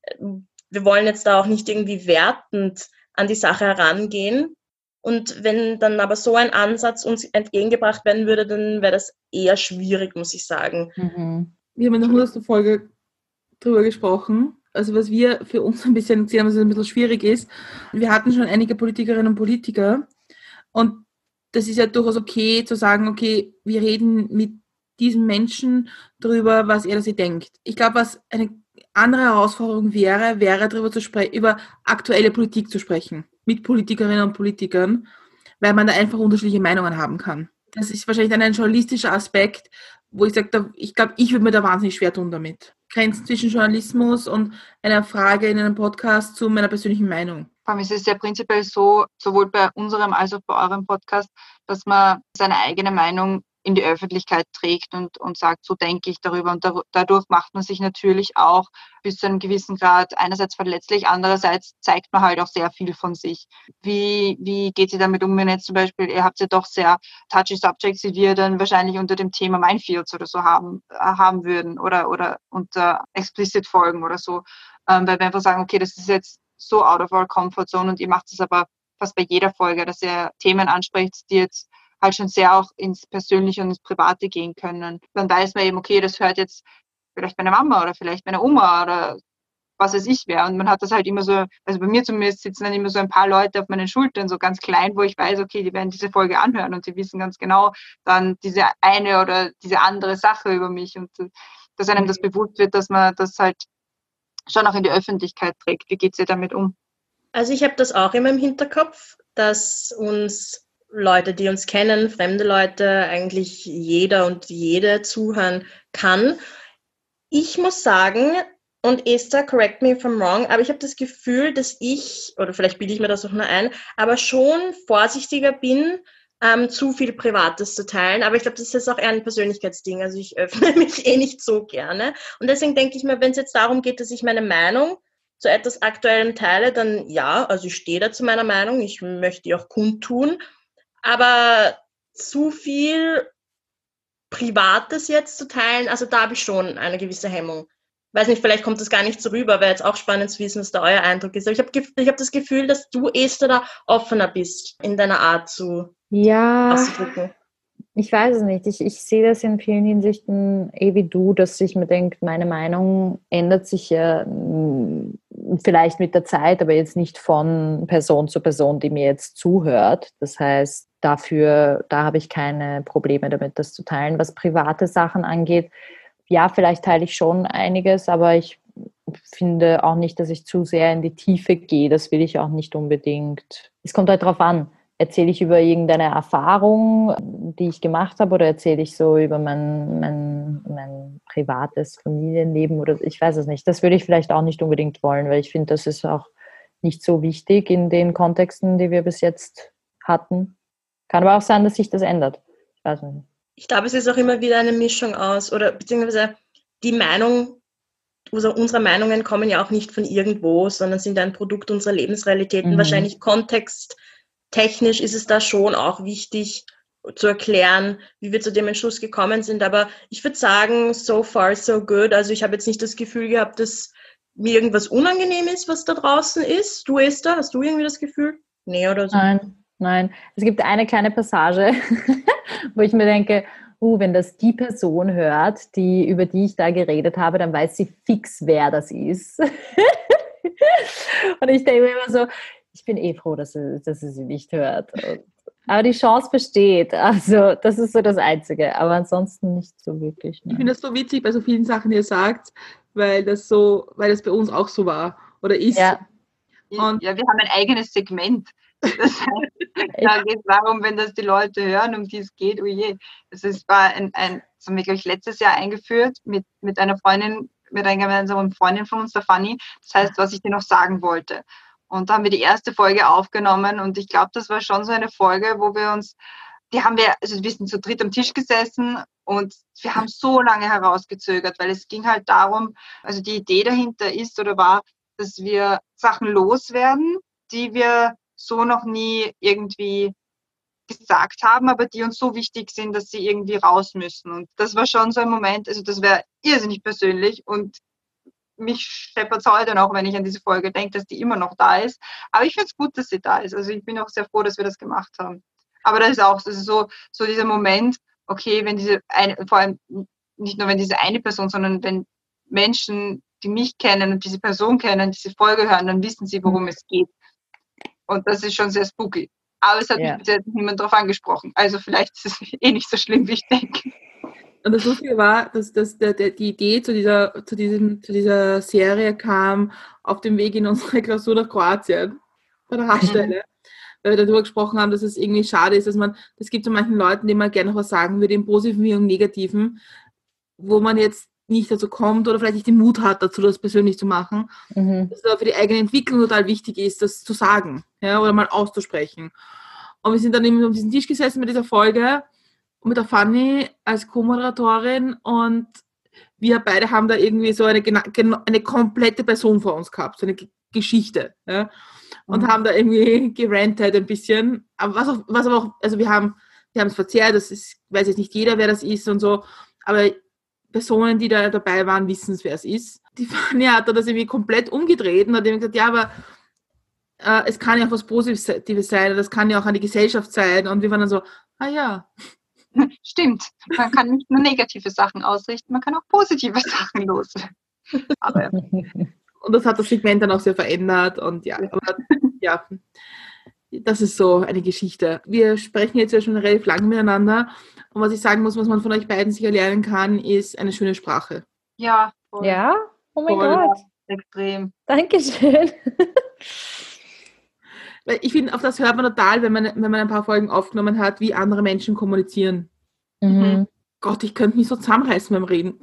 wir wollen jetzt da auch nicht irgendwie wertend an die Sache herangehen. Und wenn dann aber so ein Ansatz uns entgegengebracht werden würde, dann wäre das eher schwierig, muss ich sagen. Wir haben in der 100. Folge drüber gesprochen, also was wir für uns ein bisschen sehen, was ein bisschen schwierig ist. Wir hatten schon einige Politikerinnen und Politiker und das ist ja durchaus okay zu sagen, okay, wir reden mit diesem Menschen darüber, was er oder sie denkt. Ich glaube, was eine andere Herausforderung wäre darüber zu sprechen, über aktuelle Politik zu sprechen, mit Politikerinnen und Politikern, weil man da einfach unterschiedliche Meinungen haben kann. Das ist wahrscheinlich dann ein journalistischer Aspekt, wo ich sage, ich glaube, ich würde mir da wahnsinnig schwer tun damit. Grenzen zwischen Journalismus und einer Frage in einem Podcast zu meiner persönlichen Meinung. Vor allem ist es ja prinzipiell so, sowohl bei unserem als auch bei eurem Podcast, dass man seine eigene Meinung in die Öffentlichkeit trägt und sagt, so denke ich darüber. Und dadurch macht man sich natürlich auch bis zu einem gewissen Grad einerseits verletzlich, andererseits zeigt man halt auch sehr viel von sich. Wie geht ihr damit um, wenn jetzt zum Beispiel, ihr habt ja doch sehr touchy Subjects, die wir dann wahrscheinlich unter dem Thema Minefields oder so haben würden oder unter explicit Folgen oder so, weil wir einfach sagen, okay, das ist jetzt so out of our comfort zone und ihr macht es aber fast bei jeder Folge, dass ihr Themen ansprecht, die jetzt halt schon sehr auch ins Persönliche und ins Private gehen können. Dann weiß man eben, okay, das hört jetzt vielleicht meine Mama oder vielleicht meine Oma oder was weiß ich wer. Und man hat das halt immer so, also bei mir zumindest sitzen dann immer so ein paar Leute auf meinen Schultern, so ganz klein, wo ich weiß, okay, die werden diese Folge anhören und die wissen ganz genau dann diese eine oder diese andere Sache über mich und dass einem das bewusst wird, dass man das halt schon auch in die Öffentlichkeit trägt. Wie geht ihr damit um? Also ich habe das auch immer im Hinterkopf, dass uns Leute, die uns kennen, fremde Leute, eigentlich jeder und jede zuhören kann. Ich muss sagen, und Esther, correct me if I'm wrong, aber ich habe das Gefühl, dass ich, oder vielleicht bilde ich mir das auch nur ein, aber schon vorsichtiger bin, zu viel Privates zu teilen. Aber ich glaube, das ist auch eher ein Persönlichkeitsding. Also ich öffne mich nicht so gerne. Und deswegen denke ich mir, wenn es jetzt darum geht, dass ich meine Meinung zu etwas Aktuellem teile, dann ja, also ich stehe da zu meiner Meinung, ich möchte die auch kundtun. Aber zu viel Privates jetzt zu teilen, also da habe ich schon eine gewisse Hemmung. Weiß nicht, vielleicht kommt das gar nicht so rüber, wäre jetzt auch spannend zu wissen, was da euer Eindruck ist. Aber ich hab das Gefühl, dass du, Esther, da offener bist in deiner Art auszudrücken. Ich weiß es nicht. Ich sehe das in vielen Hinsichten wie du, dass ich mir denke, meine Meinung ändert sich ja vielleicht mit der Zeit, aber jetzt nicht von Person zu Person, die mir jetzt zuhört. Das heißt, da habe ich keine Probleme damit, das zu teilen. Was private Sachen angeht, ja, vielleicht teile ich schon einiges, aber ich finde auch nicht, dass ich zu sehr in die Tiefe gehe. Das will ich auch nicht unbedingt. Es kommt halt drauf an. erzähle ich über irgendeine Erfahrung, die ich gemacht habe, oder erzähle ich so über mein privates Familienleben, oder ich weiß es nicht. Das würde ich vielleicht auch nicht unbedingt wollen, weil ich finde, das ist auch nicht so wichtig in den Kontexten, die wir bis jetzt hatten. Kann aber auch sein, dass sich das ändert. Ich weiß nicht. Ich glaube, es ist auch immer wieder eine Mischung aus, oder beziehungsweise die Meinung, also unsere Meinungen kommen ja auch nicht von irgendwo, sondern sind ein Produkt unserer Lebensrealitäten. Wahrscheinlich kontexttechnisch ist es da schon auch wichtig zu erklären, wie wir zu dem Entschluss gekommen sind. Aber ich würde sagen, so far so good. Also ich habe jetzt nicht das Gefühl gehabt, dass mir irgendwas unangenehm ist, was da draußen ist. Du, Esther, hast du irgendwie das Gefühl? Nee, oder so? Nein. Es gibt eine kleine Passage, wo ich mir denke, wenn das die Person hört, über die ich da geredet habe, dann weiß sie fix, wer das ist. Und ich denke mir immer so, ich bin froh, dass sie sie nicht hört. Aber die Chance besteht. Also das ist so das Einzige. Aber ansonsten nicht so wirklich. Ich finde das so witzig bei so vielen Sachen, die ihr sagt, weil das bei uns auch so war oder ist. Ja. Und ja, wir haben ein eigenes Segment. Das heißt, da geht es darum, wenn das die Leute hören, um die es geht, oh je. Das haben wir, glaube ich, letztes Jahr eingeführt mit einer Freundin, mit einer gemeinsamen Freundin von uns, der Fanny. Das heißt, was ich dir noch sagen wollte. Und da haben wir die erste Folge aufgenommen und ich glaube, das war schon so eine Folge, wo wir sind zu dritt am Tisch gesessen und wir haben so lange herausgezögert, weil es ging halt darum, also die Idee dahinter war, dass wir Sachen loswerden, die wir so noch nie irgendwie gesagt haben, aber die uns so wichtig sind, dass sie irgendwie raus müssen. Und das war schon so ein Moment, also das wäre irrsinnig persönlich und mich scheppert es heute noch, wenn ich an diese Folge denke, dass die immer noch da ist. Aber ich finde es gut, dass sie da ist. Also ich bin auch sehr froh, dass wir das gemacht haben. Aber das ist so dieser Moment, okay, vor allem nicht nur wenn diese eine Person, sondern wenn Menschen, die mich kennen und diese Person kennen, diese Folge hören, dann wissen sie, worum es geht. Und das ist schon sehr spooky. Aber es hat mich bis jetzt niemand darauf angesprochen. Also vielleicht ist es nicht so schlimm, wie ich denke. Und das Lustige war, dass die Idee zu dieser Serie kam auf dem Weg in unsere Klausur nach Kroatien, bei der Haarstelle. Weil wir darüber gesprochen haben, dass es irgendwie schade ist, das gibt so manchen Leuten, denen man gerne noch was sagen würde, im Positiven wie im Negativen, wo man jetzt nicht dazu kommt oder vielleicht nicht den Mut hat, dazu das persönlich zu machen, dass es aber für die eigene Entwicklung total wichtig ist, das zu sagen, ja, oder mal auszusprechen. Und wir sind dann eben um diesen Tisch gesessen mit dieser Folge und mit der Fanny als Co-Moderatorin und wir beide haben da irgendwie so eine komplette Person vor uns gehabt, so eine Geschichte, ja, und haben da irgendwie gerantet ein bisschen, aber was aber auch, also wir haben es verzerrt, weiß jetzt nicht jeder, wer das ist und so, aber Personen, die da dabei waren, wissen es, wer es ist. Die Fanny hat das irgendwie komplett umgedreht und hat eben gesagt, ja, aber es kann ja auch was Positives sein, das kann ja auch an die Gesellschaft sein. Und wir waren dann so, ja. Stimmt, man kann nicht nur negative Sachen ausrichten, man kann auch positive Sachen loswerden. Und das hat das Segment dann auch sehr verändert und das ist so eine Geschichte. Wir sprechen jetzt ja schon relativ lange miteinander und was ich sagen muss, was man von euch beiden sicher lernen kann, ist eine schöne Sprache. Ja, voll. Ja? Oh mein Gott. Extrem. Dankeschön. Weil ich finde, auf das hört man total, wenn man ein paar Folgen aufgenommen hat, wie andere Menschen kommunizieren. Gott, ich könnte mich so zusammenreißen beim Reden.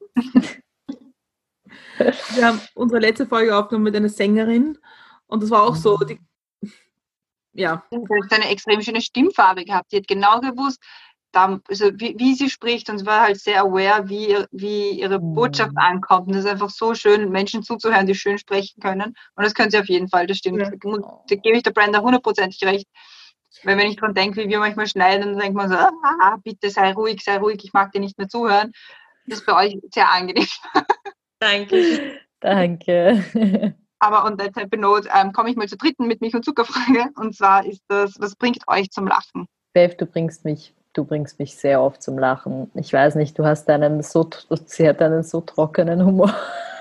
Wir haben unsere letzte Folge aufgenommen mit einer Sängerin und das war auch so, ja. Sie hat eine extrem schöne Stimmfarbe gehabt. Die hat genau gewusst, wie sie spricht und sie war halt sehr aware, wie ihre Botschaft ankommt. Und das ist einfach so schön, Menschen zuzuhören, die schön sprechen können. Und das können sie auf jeden Fall, das stimmt. Ja. Da gebe ich der Brenda 100% recht. Weil wenn ich dran denke, wie wir manchmal schneiden, dann denkt man so, bitte sei ruhig, ich mag dir nicht mehr zuhören. Das ist bei euch sehr angenehm. Danke. Danke. Aber on that happy note komme ich mal zur dritten mit Milch- und Zuckerfrage. Und zwar ist das, was bringt euch zum Lachen? Bev, du bringst mich sehr oft zum Lachen. Ich weiß nicht, sie hat einen so trockenen Humor.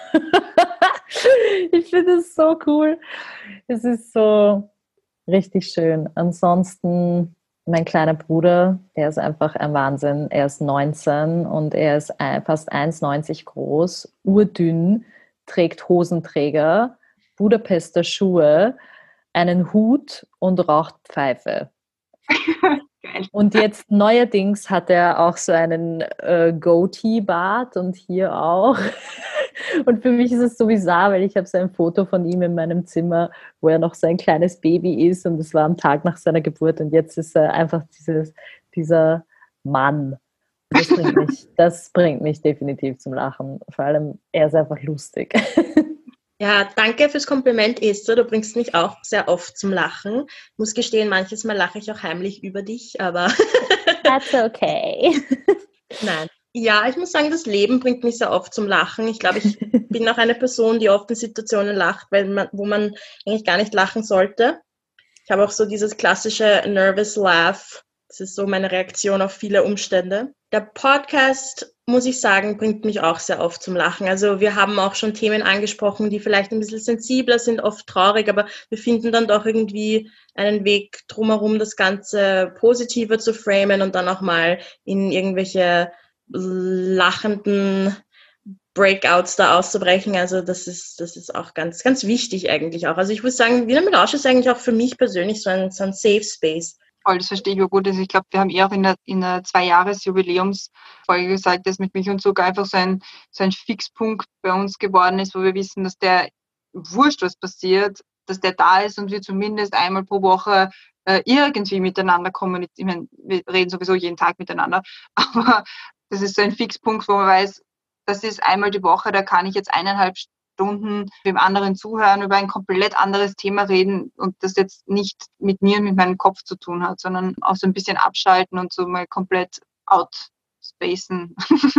Ich finde es so cool. Es ist so richtig schön. Ansonsten, mein kleiner Bruder, der ist einfach ein Wahnsinn. Er ist 19 und er ist fast 1,90 groß, urdünn, trägt Hosenträger, Budapester Schuhe, einen Hut und raucht Pfeife. Geil. Und jetzt neuerdings hat er auch so einen Goatee-Bart und hier auch. Und für mich ist es so bizarr, weil ich habe so ein Foto von ihm in meinem Zimmer, wo er noch so ein kleines Baby ist und es war am Tag nach seiner Geburt und jetzt ist er einfach dieser Mann. Das bringt mich definitiv zum Lachen. Vor allem, er ist einfach lustig. Ja, danke fürs Kompliment, Esther. Du bringst mich auch sehr oft zum Lachen. Ich muss gestehen, manches Mal lache ich auch heimlich über dich, aber That's okay. nein. Ja, ich muss sagen, das Leben bringt mich sehr oft zum Lachen. Ich glaube, ich bin auch eine Person, die oft in Situationen lacht, wo man eigentlich gar nicht lachen sollte. Ich habe auch so dieses klassische Nervous Laugh. Das ist so meine Reaktion auf viele Umstände. Der Podcast, muss ich sagen, bringt mich auch sehr oft zum Lachen. Also wir haben auch schon Themen angesprochen, die vielleicht ein bisschen sensibler sind, oft traurig, aber wir finden dann doch irgendwie einen Weg drumherum, das Ganze positiver zu framen und dann auch mal in irgendwelche lachenden Breakouts da auszubrechen. Also das ist auch ganz, ganz wichtig eigentlich auch. Also ich würde sagen, Wiener Melange ist eigentlich auch für mich persönlich so ein Safe Space. Voll, das verstehe ich auch gut. Also ich glaube, wir haben auch in der 2-Jahres-Jubiläumsfolge gesagt, dass mit Milch und Zucker einfach so ein Fixpunkt bei uns geworden ist, wo wir wissen, dass der, wurscht was passiert, dass der da ist und wir zumindest einmal pro Woche irgendwie miteinander kommunizieren. Ich meine, wir reden sowieso jeden Tag miteinander, aber das ist so ein Fixpunkt, wo man weiß, das ist einmal die Woche, da kann ich jetzt 1,5 Stunden dem anderen zuhören, über ein komplett anderes Thema reden und das jetzt nicht mit mir, mit meinem Kopf zu tun hat, sondern auch so ein bisschen abschalten und so mal komplett outspacen.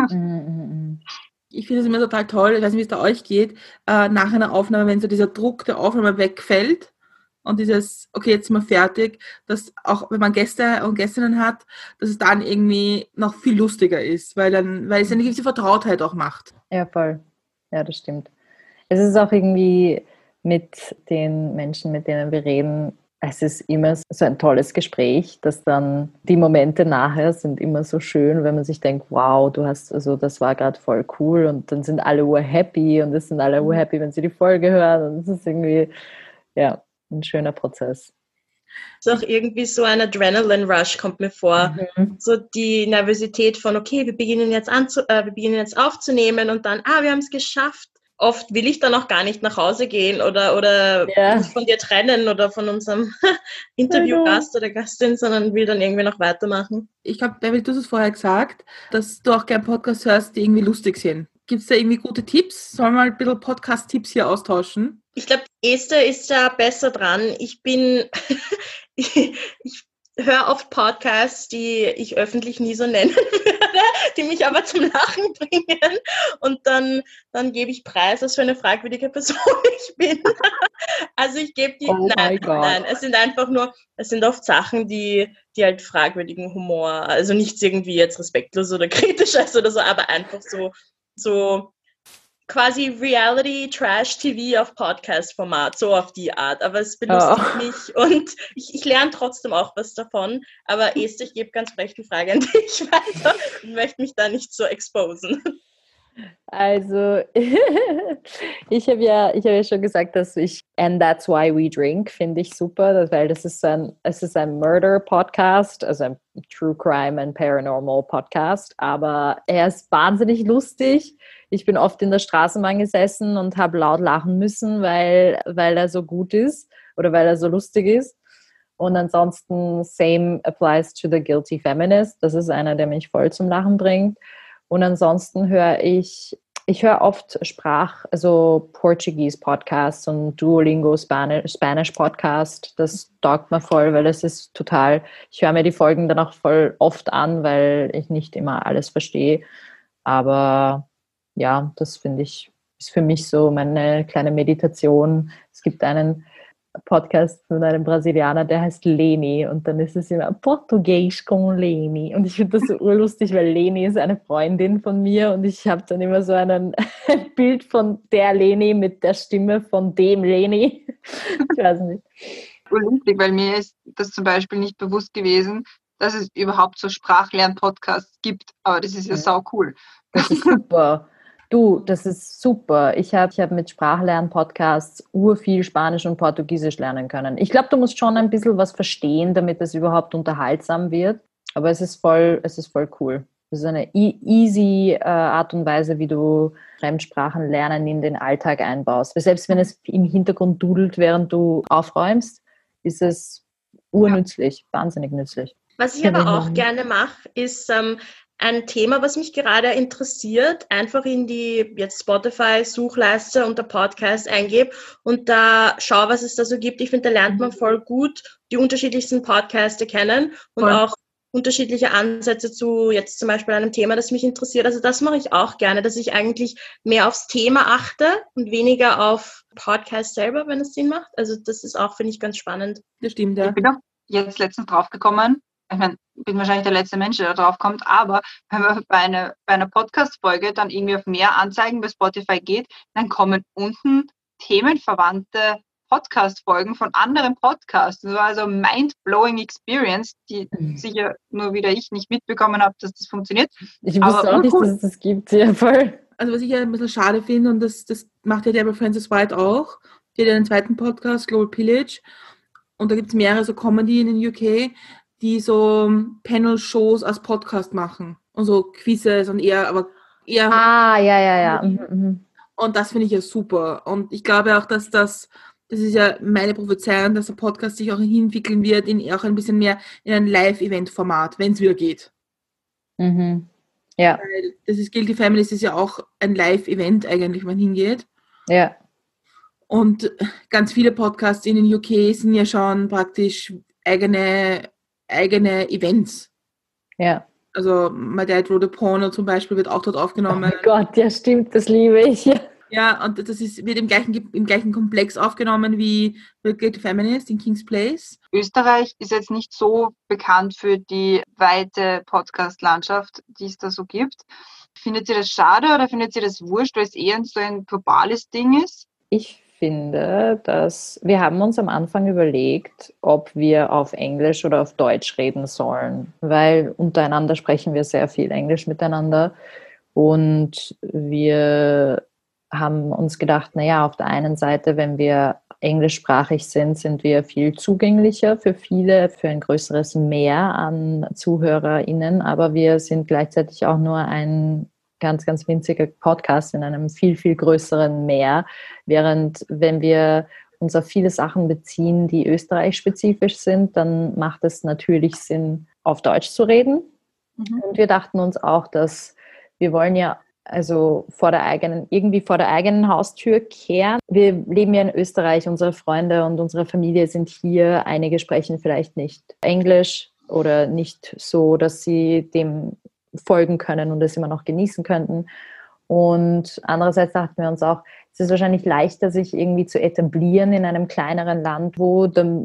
Ich finde es immer total toll, ich weiß nicht, wie es da euch geht, nach einer Aufnahme, wenn so dieser Druck der Aufnahme wegfällt und dieses, okay, jetzt sind wir fertig, dass auch wenn man Gäste und Gästinnen hat, dass es dann irgendwie noch viel lustiger ist, weil es eine gewisse Vertrautheit auch macht. Ja, voll. Ja, das stimmt. Es ist auch irgendwie mit den Menschen, mit denen wir reden, es ist immer so ein tolles Gespräch, dass dann die Momente nachher sind immer so schön, wenn man sich denkt, wow, das war gerade voll cool und dann sind alle urhappy und es sind alle urhappy, wenn sie die Folge hören und es ist irgendwie, ja, ein schöner Prozess. Es ist auch irgendwie so ein Adrenaline-Rush, kommt mir vor. So die Nervosität von, okay, wir beginnen jetzt aufzunehmen und dann, wir haben es geschafft. Oft will ich dann auch gar nicht nach Hause gehen oder mich von dir trennen oder von unserem Interviewgast oder Gastin, sondern will dann irgendwie noch weitermachen. Ich glaube, Beverly, du hast es vorher gesagt, dass du auch gerne Podcasts hörst, die irgendwie lustig sind. Gibt es da irgendwie gute Tipps? Sollen wir mal ein bisschen Podcast-Tipps hier austauschen? Ich glaube, Esther ist ja besser dran. Ich höre oft Podcasts, die ich öffentlich nie so nennen würde, die mich aber zum Lachen bringen. Und dann gebe ich preis, was für eine fragwürdige Person ich bin. Also ich gebe die... Nein, es sind oft Sachen, die halt fragwürdigen Humor, also nichts irgendwie jetzt respektlos oder kritisch oder so, aber einfach so quasi Reality-Trash-TV auf Podcast-Format, so auf die Art. Aber es belustigt mich und ich lerne trotzdem auch was davon. Aber Esther, ich gebe ganz frech die Frage an dich weiter und möchte mich da nicht so exposen. Also, ich habe ja schon gesagt, dass And That's Why We Drink finde ich super, weil es ist ein Murder-Podcast, also ein True Crime and Paranormal Podcast, aber er ist wahnsinnig lustig. Ich bin oft in der Straßenbahn gesessen und habe laut lachen müssen, weil er so gut ist oder weil er so lustig ist. Und ansonsten, same applies to The Guilty Feminist. Das ist einer, der mich voll zum Lachen bringt. Und ansonsten höre ich oft also Portuguese Podcasts und Duolingo Spanish Podcast. Das taugt mir voll, weil es ist ich höre mir die Folgen dann auch voll oft an, weil ich nicht immer alles verstehe. Aber ja, das finde ich, ist für mich so meine kleine Meditation. Es gibt einen Podcast von einem Brasilianer, der heißt Leni und dann ist es immer Português com Leni und ich finde das so urlustig, weil Leni ist eine Freundin von mir und ich habe dann immer so ein Bild von der Leni mit der Stimme von dem Leni. Ich weiß nicht. Urlustig, weil mir ist das zum Beispiel nicht bewusst gewesen, dass es überhaupt so Sprachlern-Podcasts gibt, aber das ist ja sau cool. Das ist super. Du, das ist super. Ich hab mit Sprachlern-Podcasts urviel Spanisch und Portugiesisch lernen können. Ich glaube, du musst schon ein bisschen was verstehen, damit es überhaupt unterhaltsam wird. Aber es ist voll cool. Das ist eine easy Art und Weise, wie du Fremdsprachen lernen in den Alltag einbaust. Weil selbst wenn es im Hintergrund dudelt, während du aufräumst, ist es urnützlich, wahnsinnig nützlich. Was ich aber auch gerne mache, ist ein Thema, was mich gerade interessiert, einfach in die jetzt Spotify-Suchleiste unter Podcast eingebe und da schaue, was es da so gibt. Ich finde, da lernt man voll gut die unterschiedlichsten Podcasts kennen und auch unterschiedliche Ansätze zu jetzt zum Beispiel einem Thema, das mich interessiert. Also das mache ich auch gerne, dass ich eigentlich mehr aufs Thema achte und weniger auf Podcast selber, wenn es Sinn macht. Also das ist auch, finde ich, ganz spannend. Das stimmt, ja. Ich bin auch jetzt letztens draufgekommen, ich meine, bin wahrscheinlich der letzte Mensch, der da drauf kommt, aber wenn man bei einer Podcast-Folge dann irgendwie auf mehr Anzeigen bei Spotify geht, dann kommen unten themenverwandte Podcast-Folgen von anderen Podcasts. Das war also mind-blowing Experience, die sicher nur wieder ich nicht mitbekommen habe, dass das funktioniert. Ich wusste auch nicht, dass es das gibt. Ja, voll. Also was ich ja ein bisschen schade finde, und das macht ja Deborah Frances White auch, die hat ja einen zweiten Podcast, Global Pillage, und da gibt es mehrere so Comedy in den UK, die so Panel-Shows als Podcast machen und so Quizzes und eher. Ja. Und das finde ich ja super. Und ich glaube auch, dass das ist ja meine Prophezeiung, dass der Podcast sich auch hinentwickeln wird, auch ein bisschen mehr in ein Live-Event-Format, wenn es wieder geht. Mhm. Ja. Weil das ist Guilty Families ist ja auch ein Live-Event eigentlich, wenn man hingeht. Ja. Und ganz viele Podcasts in den UK sind ja schon praktisch eigene Events. Ja. Also My Dad Wrote a Porno zum Beispiel wird auch dort aufgenommen. Oh mein Gott, ja stimmt, das liebe ich. Ja, und das wird im gleichen Komplex aufgenommen wie Guilty Feminist in King's Place. Österreich ist jetzt nicht so bekannt für die weite Podcast-Landschaft, die es da so gibt. Findet ihr das schade oder findet ihr das wurscht, weil es eher so ein globales Ding ist? Ich finde, dass wir haben uns am Anfang überlegt, ob wir auf Englisch oder auf Deutsch reden sollen, weil untereinander sprechen wir sehr viel Englisch miteinander und wir haben uns gedacht, naja, auf der einen Seite, wenn wir englischsprachig sind wir viel zugänglicher für viele, für ein größeres Mehr an ZuhörerInnen, aber wir sind gleichzeitig auch nur ein ganz, ganz winziger Podcast in einem viel, viel größeren Meer, während wenn wir uns auf viele Sachen beziehen, die österreichspezifisch sind, dann macht es natürlich Sinn, auf Deutsch zu reden. Mhm. Und wir dachten uns auch, dass wir wollen ja also vor der eigenen Haustür kehren. Wir leben ja in Österreich, unsere Freunde und unsere Familie sind hier. Einige sprechen vielleicht nicht Englisch oder nicht so, dass sie dem folgen können und es immer noch genießen könnten. Und andererseits dachten wir uns auch, es ist wahrscheinlich leichter, sich irgendwie zu etablieren in einem kleineren Land, wo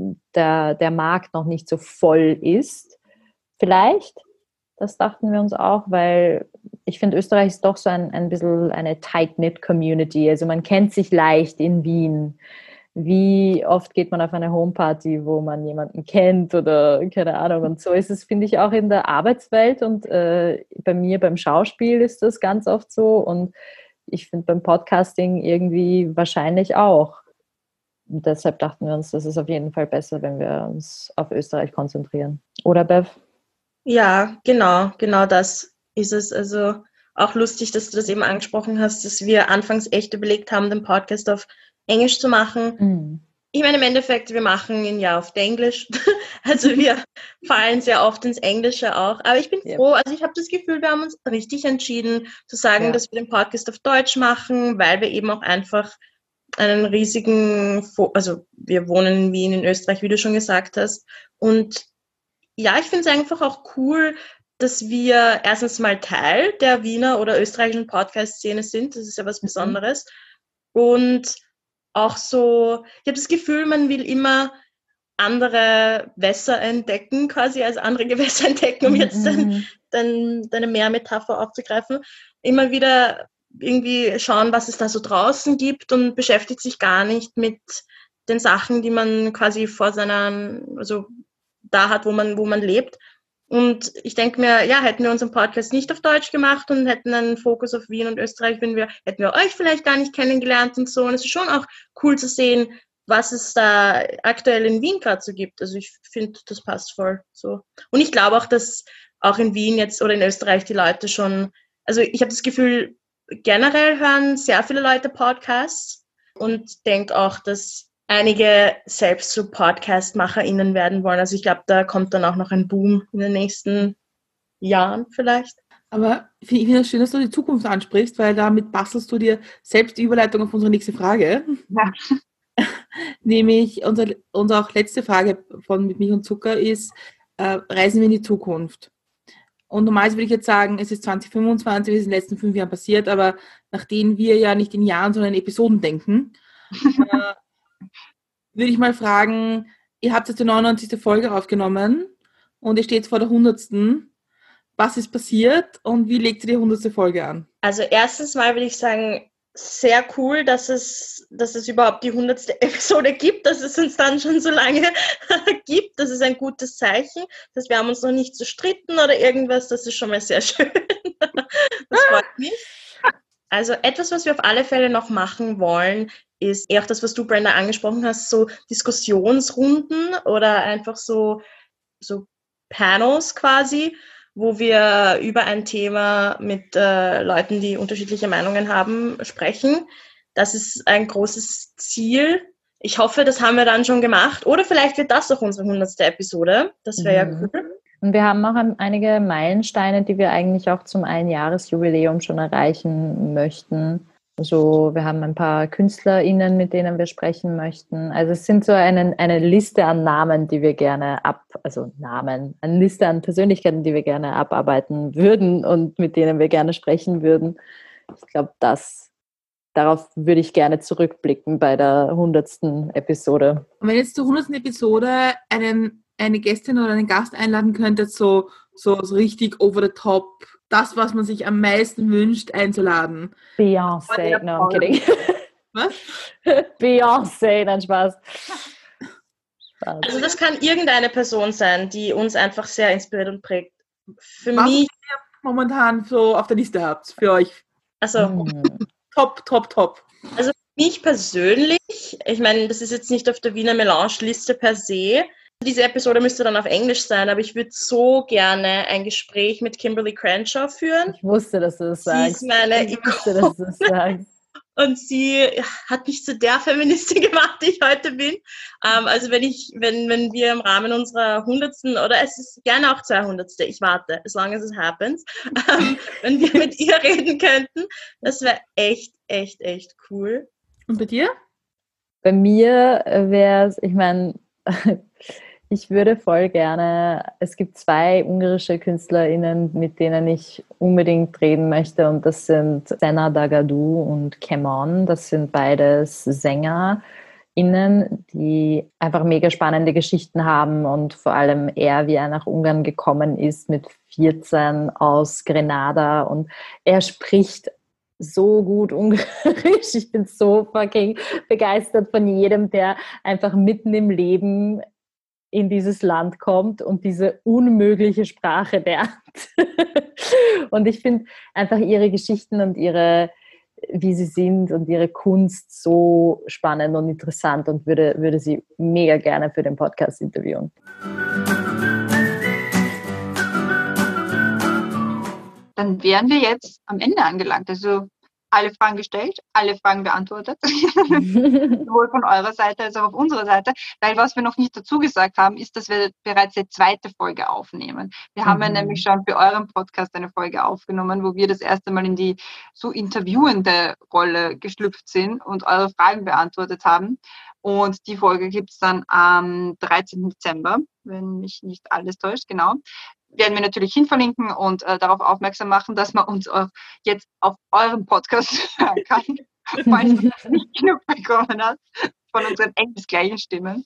der Markt noch nicht so voll ist. Vielleicht, das dachten wir uns auch, weil ich finde, Österreich ist doch so ein bisschen eine tight-knit Community. Also man kennt sich leicht in Wien. Wie oft geht man auf eine Homeparty, wo man jemanden kennt oder keine Ahnung. Und so ist es, finde ich, auch in der Arbeitswelt und bei mir beim Schauspiel ist das ganz oft so und ich finde beim Podcasting irgendwie wahrscheinlich auch. Und deshalb dachten wir uns, das ist auf jeden Fall besser, wenn wir uns auf Österreich konzentrieren. Oder, Bev? Ja, genau das ist es. Also auch lustig, dass du das eben angesprochen hast, dass wir anfangs echt überlegt haben, den Podcast auf Englisch zu machen. Mhm. Ich meine, im Endeffekt, wir machen ihn ja auf Englisch. Also wir fallen sehr oft ins Englische auch. Aber ich bin froh, also ich habe das Gefühl, wir haben uns richtig entschieden zu sagen, dass wir den Podcast auf Deutsch machen, weil wir eben auch einfach einen riesigen, also wir wohnen in Wien, in Österreich, wie du schon gesagt hast. Und ja, ich finde es einfach auch cool, dass wir erstens mal Teil der Wiener oder österreichischen Podcast-Szene sind. Das ist ja was Besonderes. Und auch so, ich habe das Gefühl, man will immer andere Wässer entdecken, quasi als andere Gewässer entdecken, um jetzt deine Meermetapher aufzugreifen. Immer wieder irgendwie schauen, was es da so draußen gibt und beschäftigt sich gar nicht mit den Sachen, die man quasi also da hat, wo man lebt. Und ich denke mir, ja, hätten wir unseren Podcast nicht auf Deutsch gemacht und hätten einen Fokus auf Wien und Österreich, hätten wir euch vielleicht gar nicht kennengelernt und so. Und es ist schon auch cool zu sehen, was es da aktuell in Wien gerade so gibt. Also ich finde, das passt voll so. Und ich glaube auch, dass auch in Wien jetzt oder in Österreich die Leute schon, also ich habe das Gefühl, generell hören sehr viele Leute Podcasts und denke auch, dass einige selbst so Podcast-MacherInnen werden wollen. Also ich glaube, da kommt dann auch noch ein Boom in den nächsten Jahren vielleicht. Aber ich finde es schön, dass du die Zukunft ansprichst, weil damit bastelst du dir selbst die Überleitung auf unsere nächste Frage. Ja. Nämlich unsere auch letzte Frage von Mit Milch und Zucker ist, reisen wir in die Zukunft? Und normalerweise würde ich jetzt sagen, es ist 2025, es ist in den letzten 5 Jahren passiert, aber nachdem wir ja nicht in Jahren, sondern in Episoden denken, würde ich mal fragen, ihr habt jetzt die 99. Folge aufgenommen und ihr steht vor der 100. Was ist passiert und wie legt ihr die 100. Folge an? Also erstens mal würde ich sagen, sehr cool, dass es überhaupt die 100. Episode gibt, dass es uns dann schon so lange gibt. Das ist ein gutes Zeichen. Das wir haben uns noch nicht zerstritten oder irgendwas. Das ist schon mal sehr schön. Das freut mich. Also etwas, was wir auf alle Fälle noch machen wollen, ist eher auch das, was du, Brenda, angesprochen hast, so Diskussionsrunden oder einfach so Panels quasi, wo wir über ein Thema mit Leuten, die unterschiedliche Meinungen haben, sprechen. Das ist ein großes Ziel. Ich hoffe, das haben wir dann schon gemacht. Oder vielleicht wird das auch unsere 100. Episode. Das wäre ja cool. Und wir haben auch einige Meilensteine, die wir eigentlich auch zum Einjahresjubiläum schon erreichen möchten. Also wir haben ein paar KünstlerInnen, mit denen wir sprechen möchten. Also es sind so eine Liste an Namen, die wir gerne eine Liste an Persönlichkeiten, die wir gerne abarbeiten würden und mit denen wir gerne sprechen würden. Ich glaube, darauf würde ich gerne zurückblicken bei der 100. Episode. Und wenn jetzt zur 100. Episode eine Gästin oder einen Gast einladen könntet, so richtig over the top, das, was man sich am meisten wünscht, einzuladen. Beyoncé, no, I'm kidding. Was? Beyoncé, nein, Spaß. Also das kann irgendeine Person sein, die uns einfach sehr inspiriert und prägt. Für was mich ihr momentan so auf der Liste habt, für euch. Also Top. Also für mich persönlich, ich meine, das ist jetzt nicht auf der Wiener Melange-Liste per se. Diese Episode müsste dann auf Englisch sein, aber ich würde so gerne ein Gespräch mit Kimberly Crenshaw führen. Ich wusste, dass du das sagst. Sie ist meine Ikone. Und sie hat mich zu der Feministin gemacht, die ich heute bin. Also wenn wir im Rahmen unserer 100. oder es ist gerne auch 200. Ich warte, as long as it happens. Wenn wir mit ihr reden könnten, das wäre echt cool. Und bei dir? Bei mir wäre es, ich meine, ich würde voll gerne, es gibt 2 ungarische KünstlerInnen, mit denen ich unbedingt reden möchte, und das sind Senna Dagadu und Kemon. Das sind beides SängerInnen, die einfach mega spannende Geschichten haben, und vor allem er, wie er nach Ungarn gekommen ist mit 14 aus Grenada, und er spricht so gut Ungarisch. Ich bin so fucking begeistert von jedem, der einfach mitten im Leben in dieses Land kommt und diese unmögliche Sprache lernt. Und ich finde einfach ihre Geschichten und wie sie sind und ihre Kunst so spannend und interessant und würde sie mega gerne für den Podcast interviewen. Dann wären wir jetzt am Ende angelangt. Also alle Fragen gestellt, alle Fragen beantwortet, sowohl von eurer Seite als auch auf unserer Seite, weil was wir noch nicht dazu gesagt haben, ist, dass wir bereits die 2. Folge aufnehmen. Wir haben ja nämlich schon für euren Podcast eine Folge aufgenommen, wo wir das erste Mal in die so interviewende Rolle geschlüpft sind und eure Fragen beantwortet haben. Und die Folge gibt es dann am 13. Dezember, wenn mich nicht alles täuscht, genau. Werden wir natürlich hinverlinken und darauf aufmerksam machen, dass man uns auch jetzt auf eurem Podcast hören kann, falls man das nicht genug bekommen hat von unseren englischgleichen Stimmen.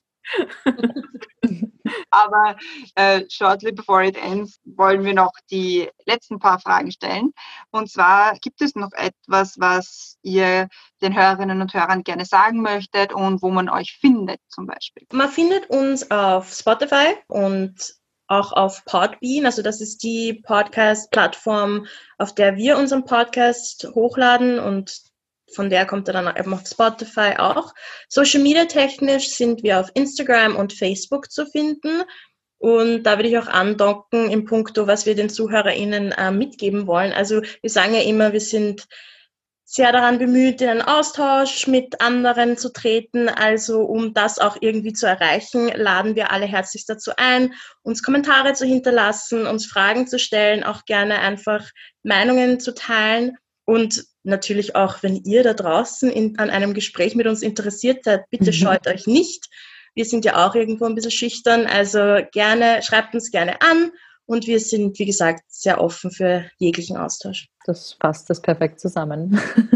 Aber shortly before it ends wollen wir noch die letzten paar Fragen stellen. Und zwar, gibt es noch etwas, was ihr den Hörerinnen und Hörern gerne sagen möchtet und wo man euch findet zum Beispiel? Man findet uns auf Spotify und auch auf Podbean. Also das ist die Podcast-Plattform, auf der wir unseren Podcast hochladen und von der kommt er dann eben auf Spotify auch. Social Media technisch sind wir auf Instagram und Facebook zu finden. Und da würde ich auch andocken im Punkto, was wir den ZuhörerInnen mitgeben wollen. Also wir sagen ja immer, wir sind sehr daran bemüht, in einen Austausch mit anderen zu treten. Also um das auch irgendwie zu erreichen, laden wir alle herzlichst dazu ein, uns Kommentare zu hinterlassen, uns Fragen zu stellen, auch gerne einfach Meinungen zu teilen. Und natürlich auch, wenn ihr da draußen an einem Gespräch mit uns interessiert seid, bitte scheut euch nicht. Wir sind ja auch irgendwo ein bisschen schüchtern, also gerne, schreibt uns gerne an. Und wir sind, wie gesagt, sehr offen für jeglichen Austausch. Das passt das perfekt zusammen.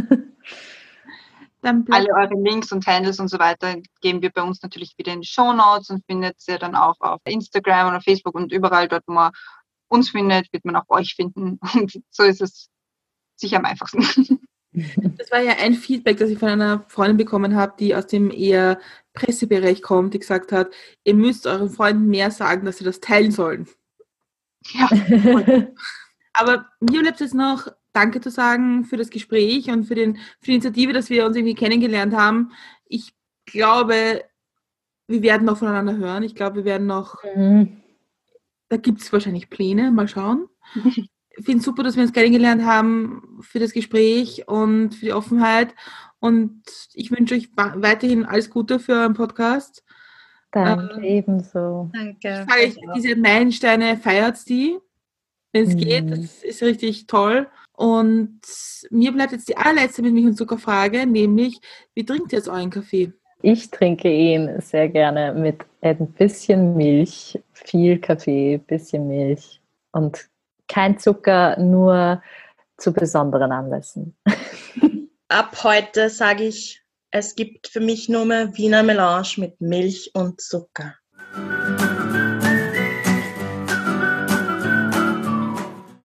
Dann alle eure Links und Handles und so weiter geben wir bei uns natürlich wieder in die Shownotes und findet ihr dann auch auf Instagram oder Facebook und überall dort, wo man uns findet, wird man auch euch finden. Und so ist es sicher am einfachsten. Das war ja ein Feedback, das ich von einer Freundin bekommen habe, die aus dem eher Pressebereich kommt, die gesagt hat, ihr müsst euren Freunden mehr sagen, dass sie das teilen sollen. Ja. Aber mir bleibt es noch, danke zu sagen für das Gespräch und für die Initiative, dass wir uns irgendwie kennengelernt haben. Ich glaube, wir werden noch voneinander hören. Ich glaube, wir werden noch, da gibt es wahrscheinlich Pläne, mal schauen. Ich finde es super, dass wir uns kennengelernt haben für das Gespräch und für die Offenheit. Und ich wünsche euch weiterhin alles Gute für euren Podcast. Danke, ebenso. Danke. Diese Meilensteine, feiert die, wenn es geht. Das ist richtig toll. Und mir bleibt jetzt die allerletzte mit Milch und Zucker Frage, nämlich, wie trinkt ihr jetzt euren Kaffee? Ich trinke ihn sehr gerne mit ein bisschen Milch, viel Kaffee, bisschen Milch und kein Zucker, nur zu besonderen Anlässen. Ab heute sage ich, es gibt für mich nur mehr Wiener Melange mit Milch und Zucker.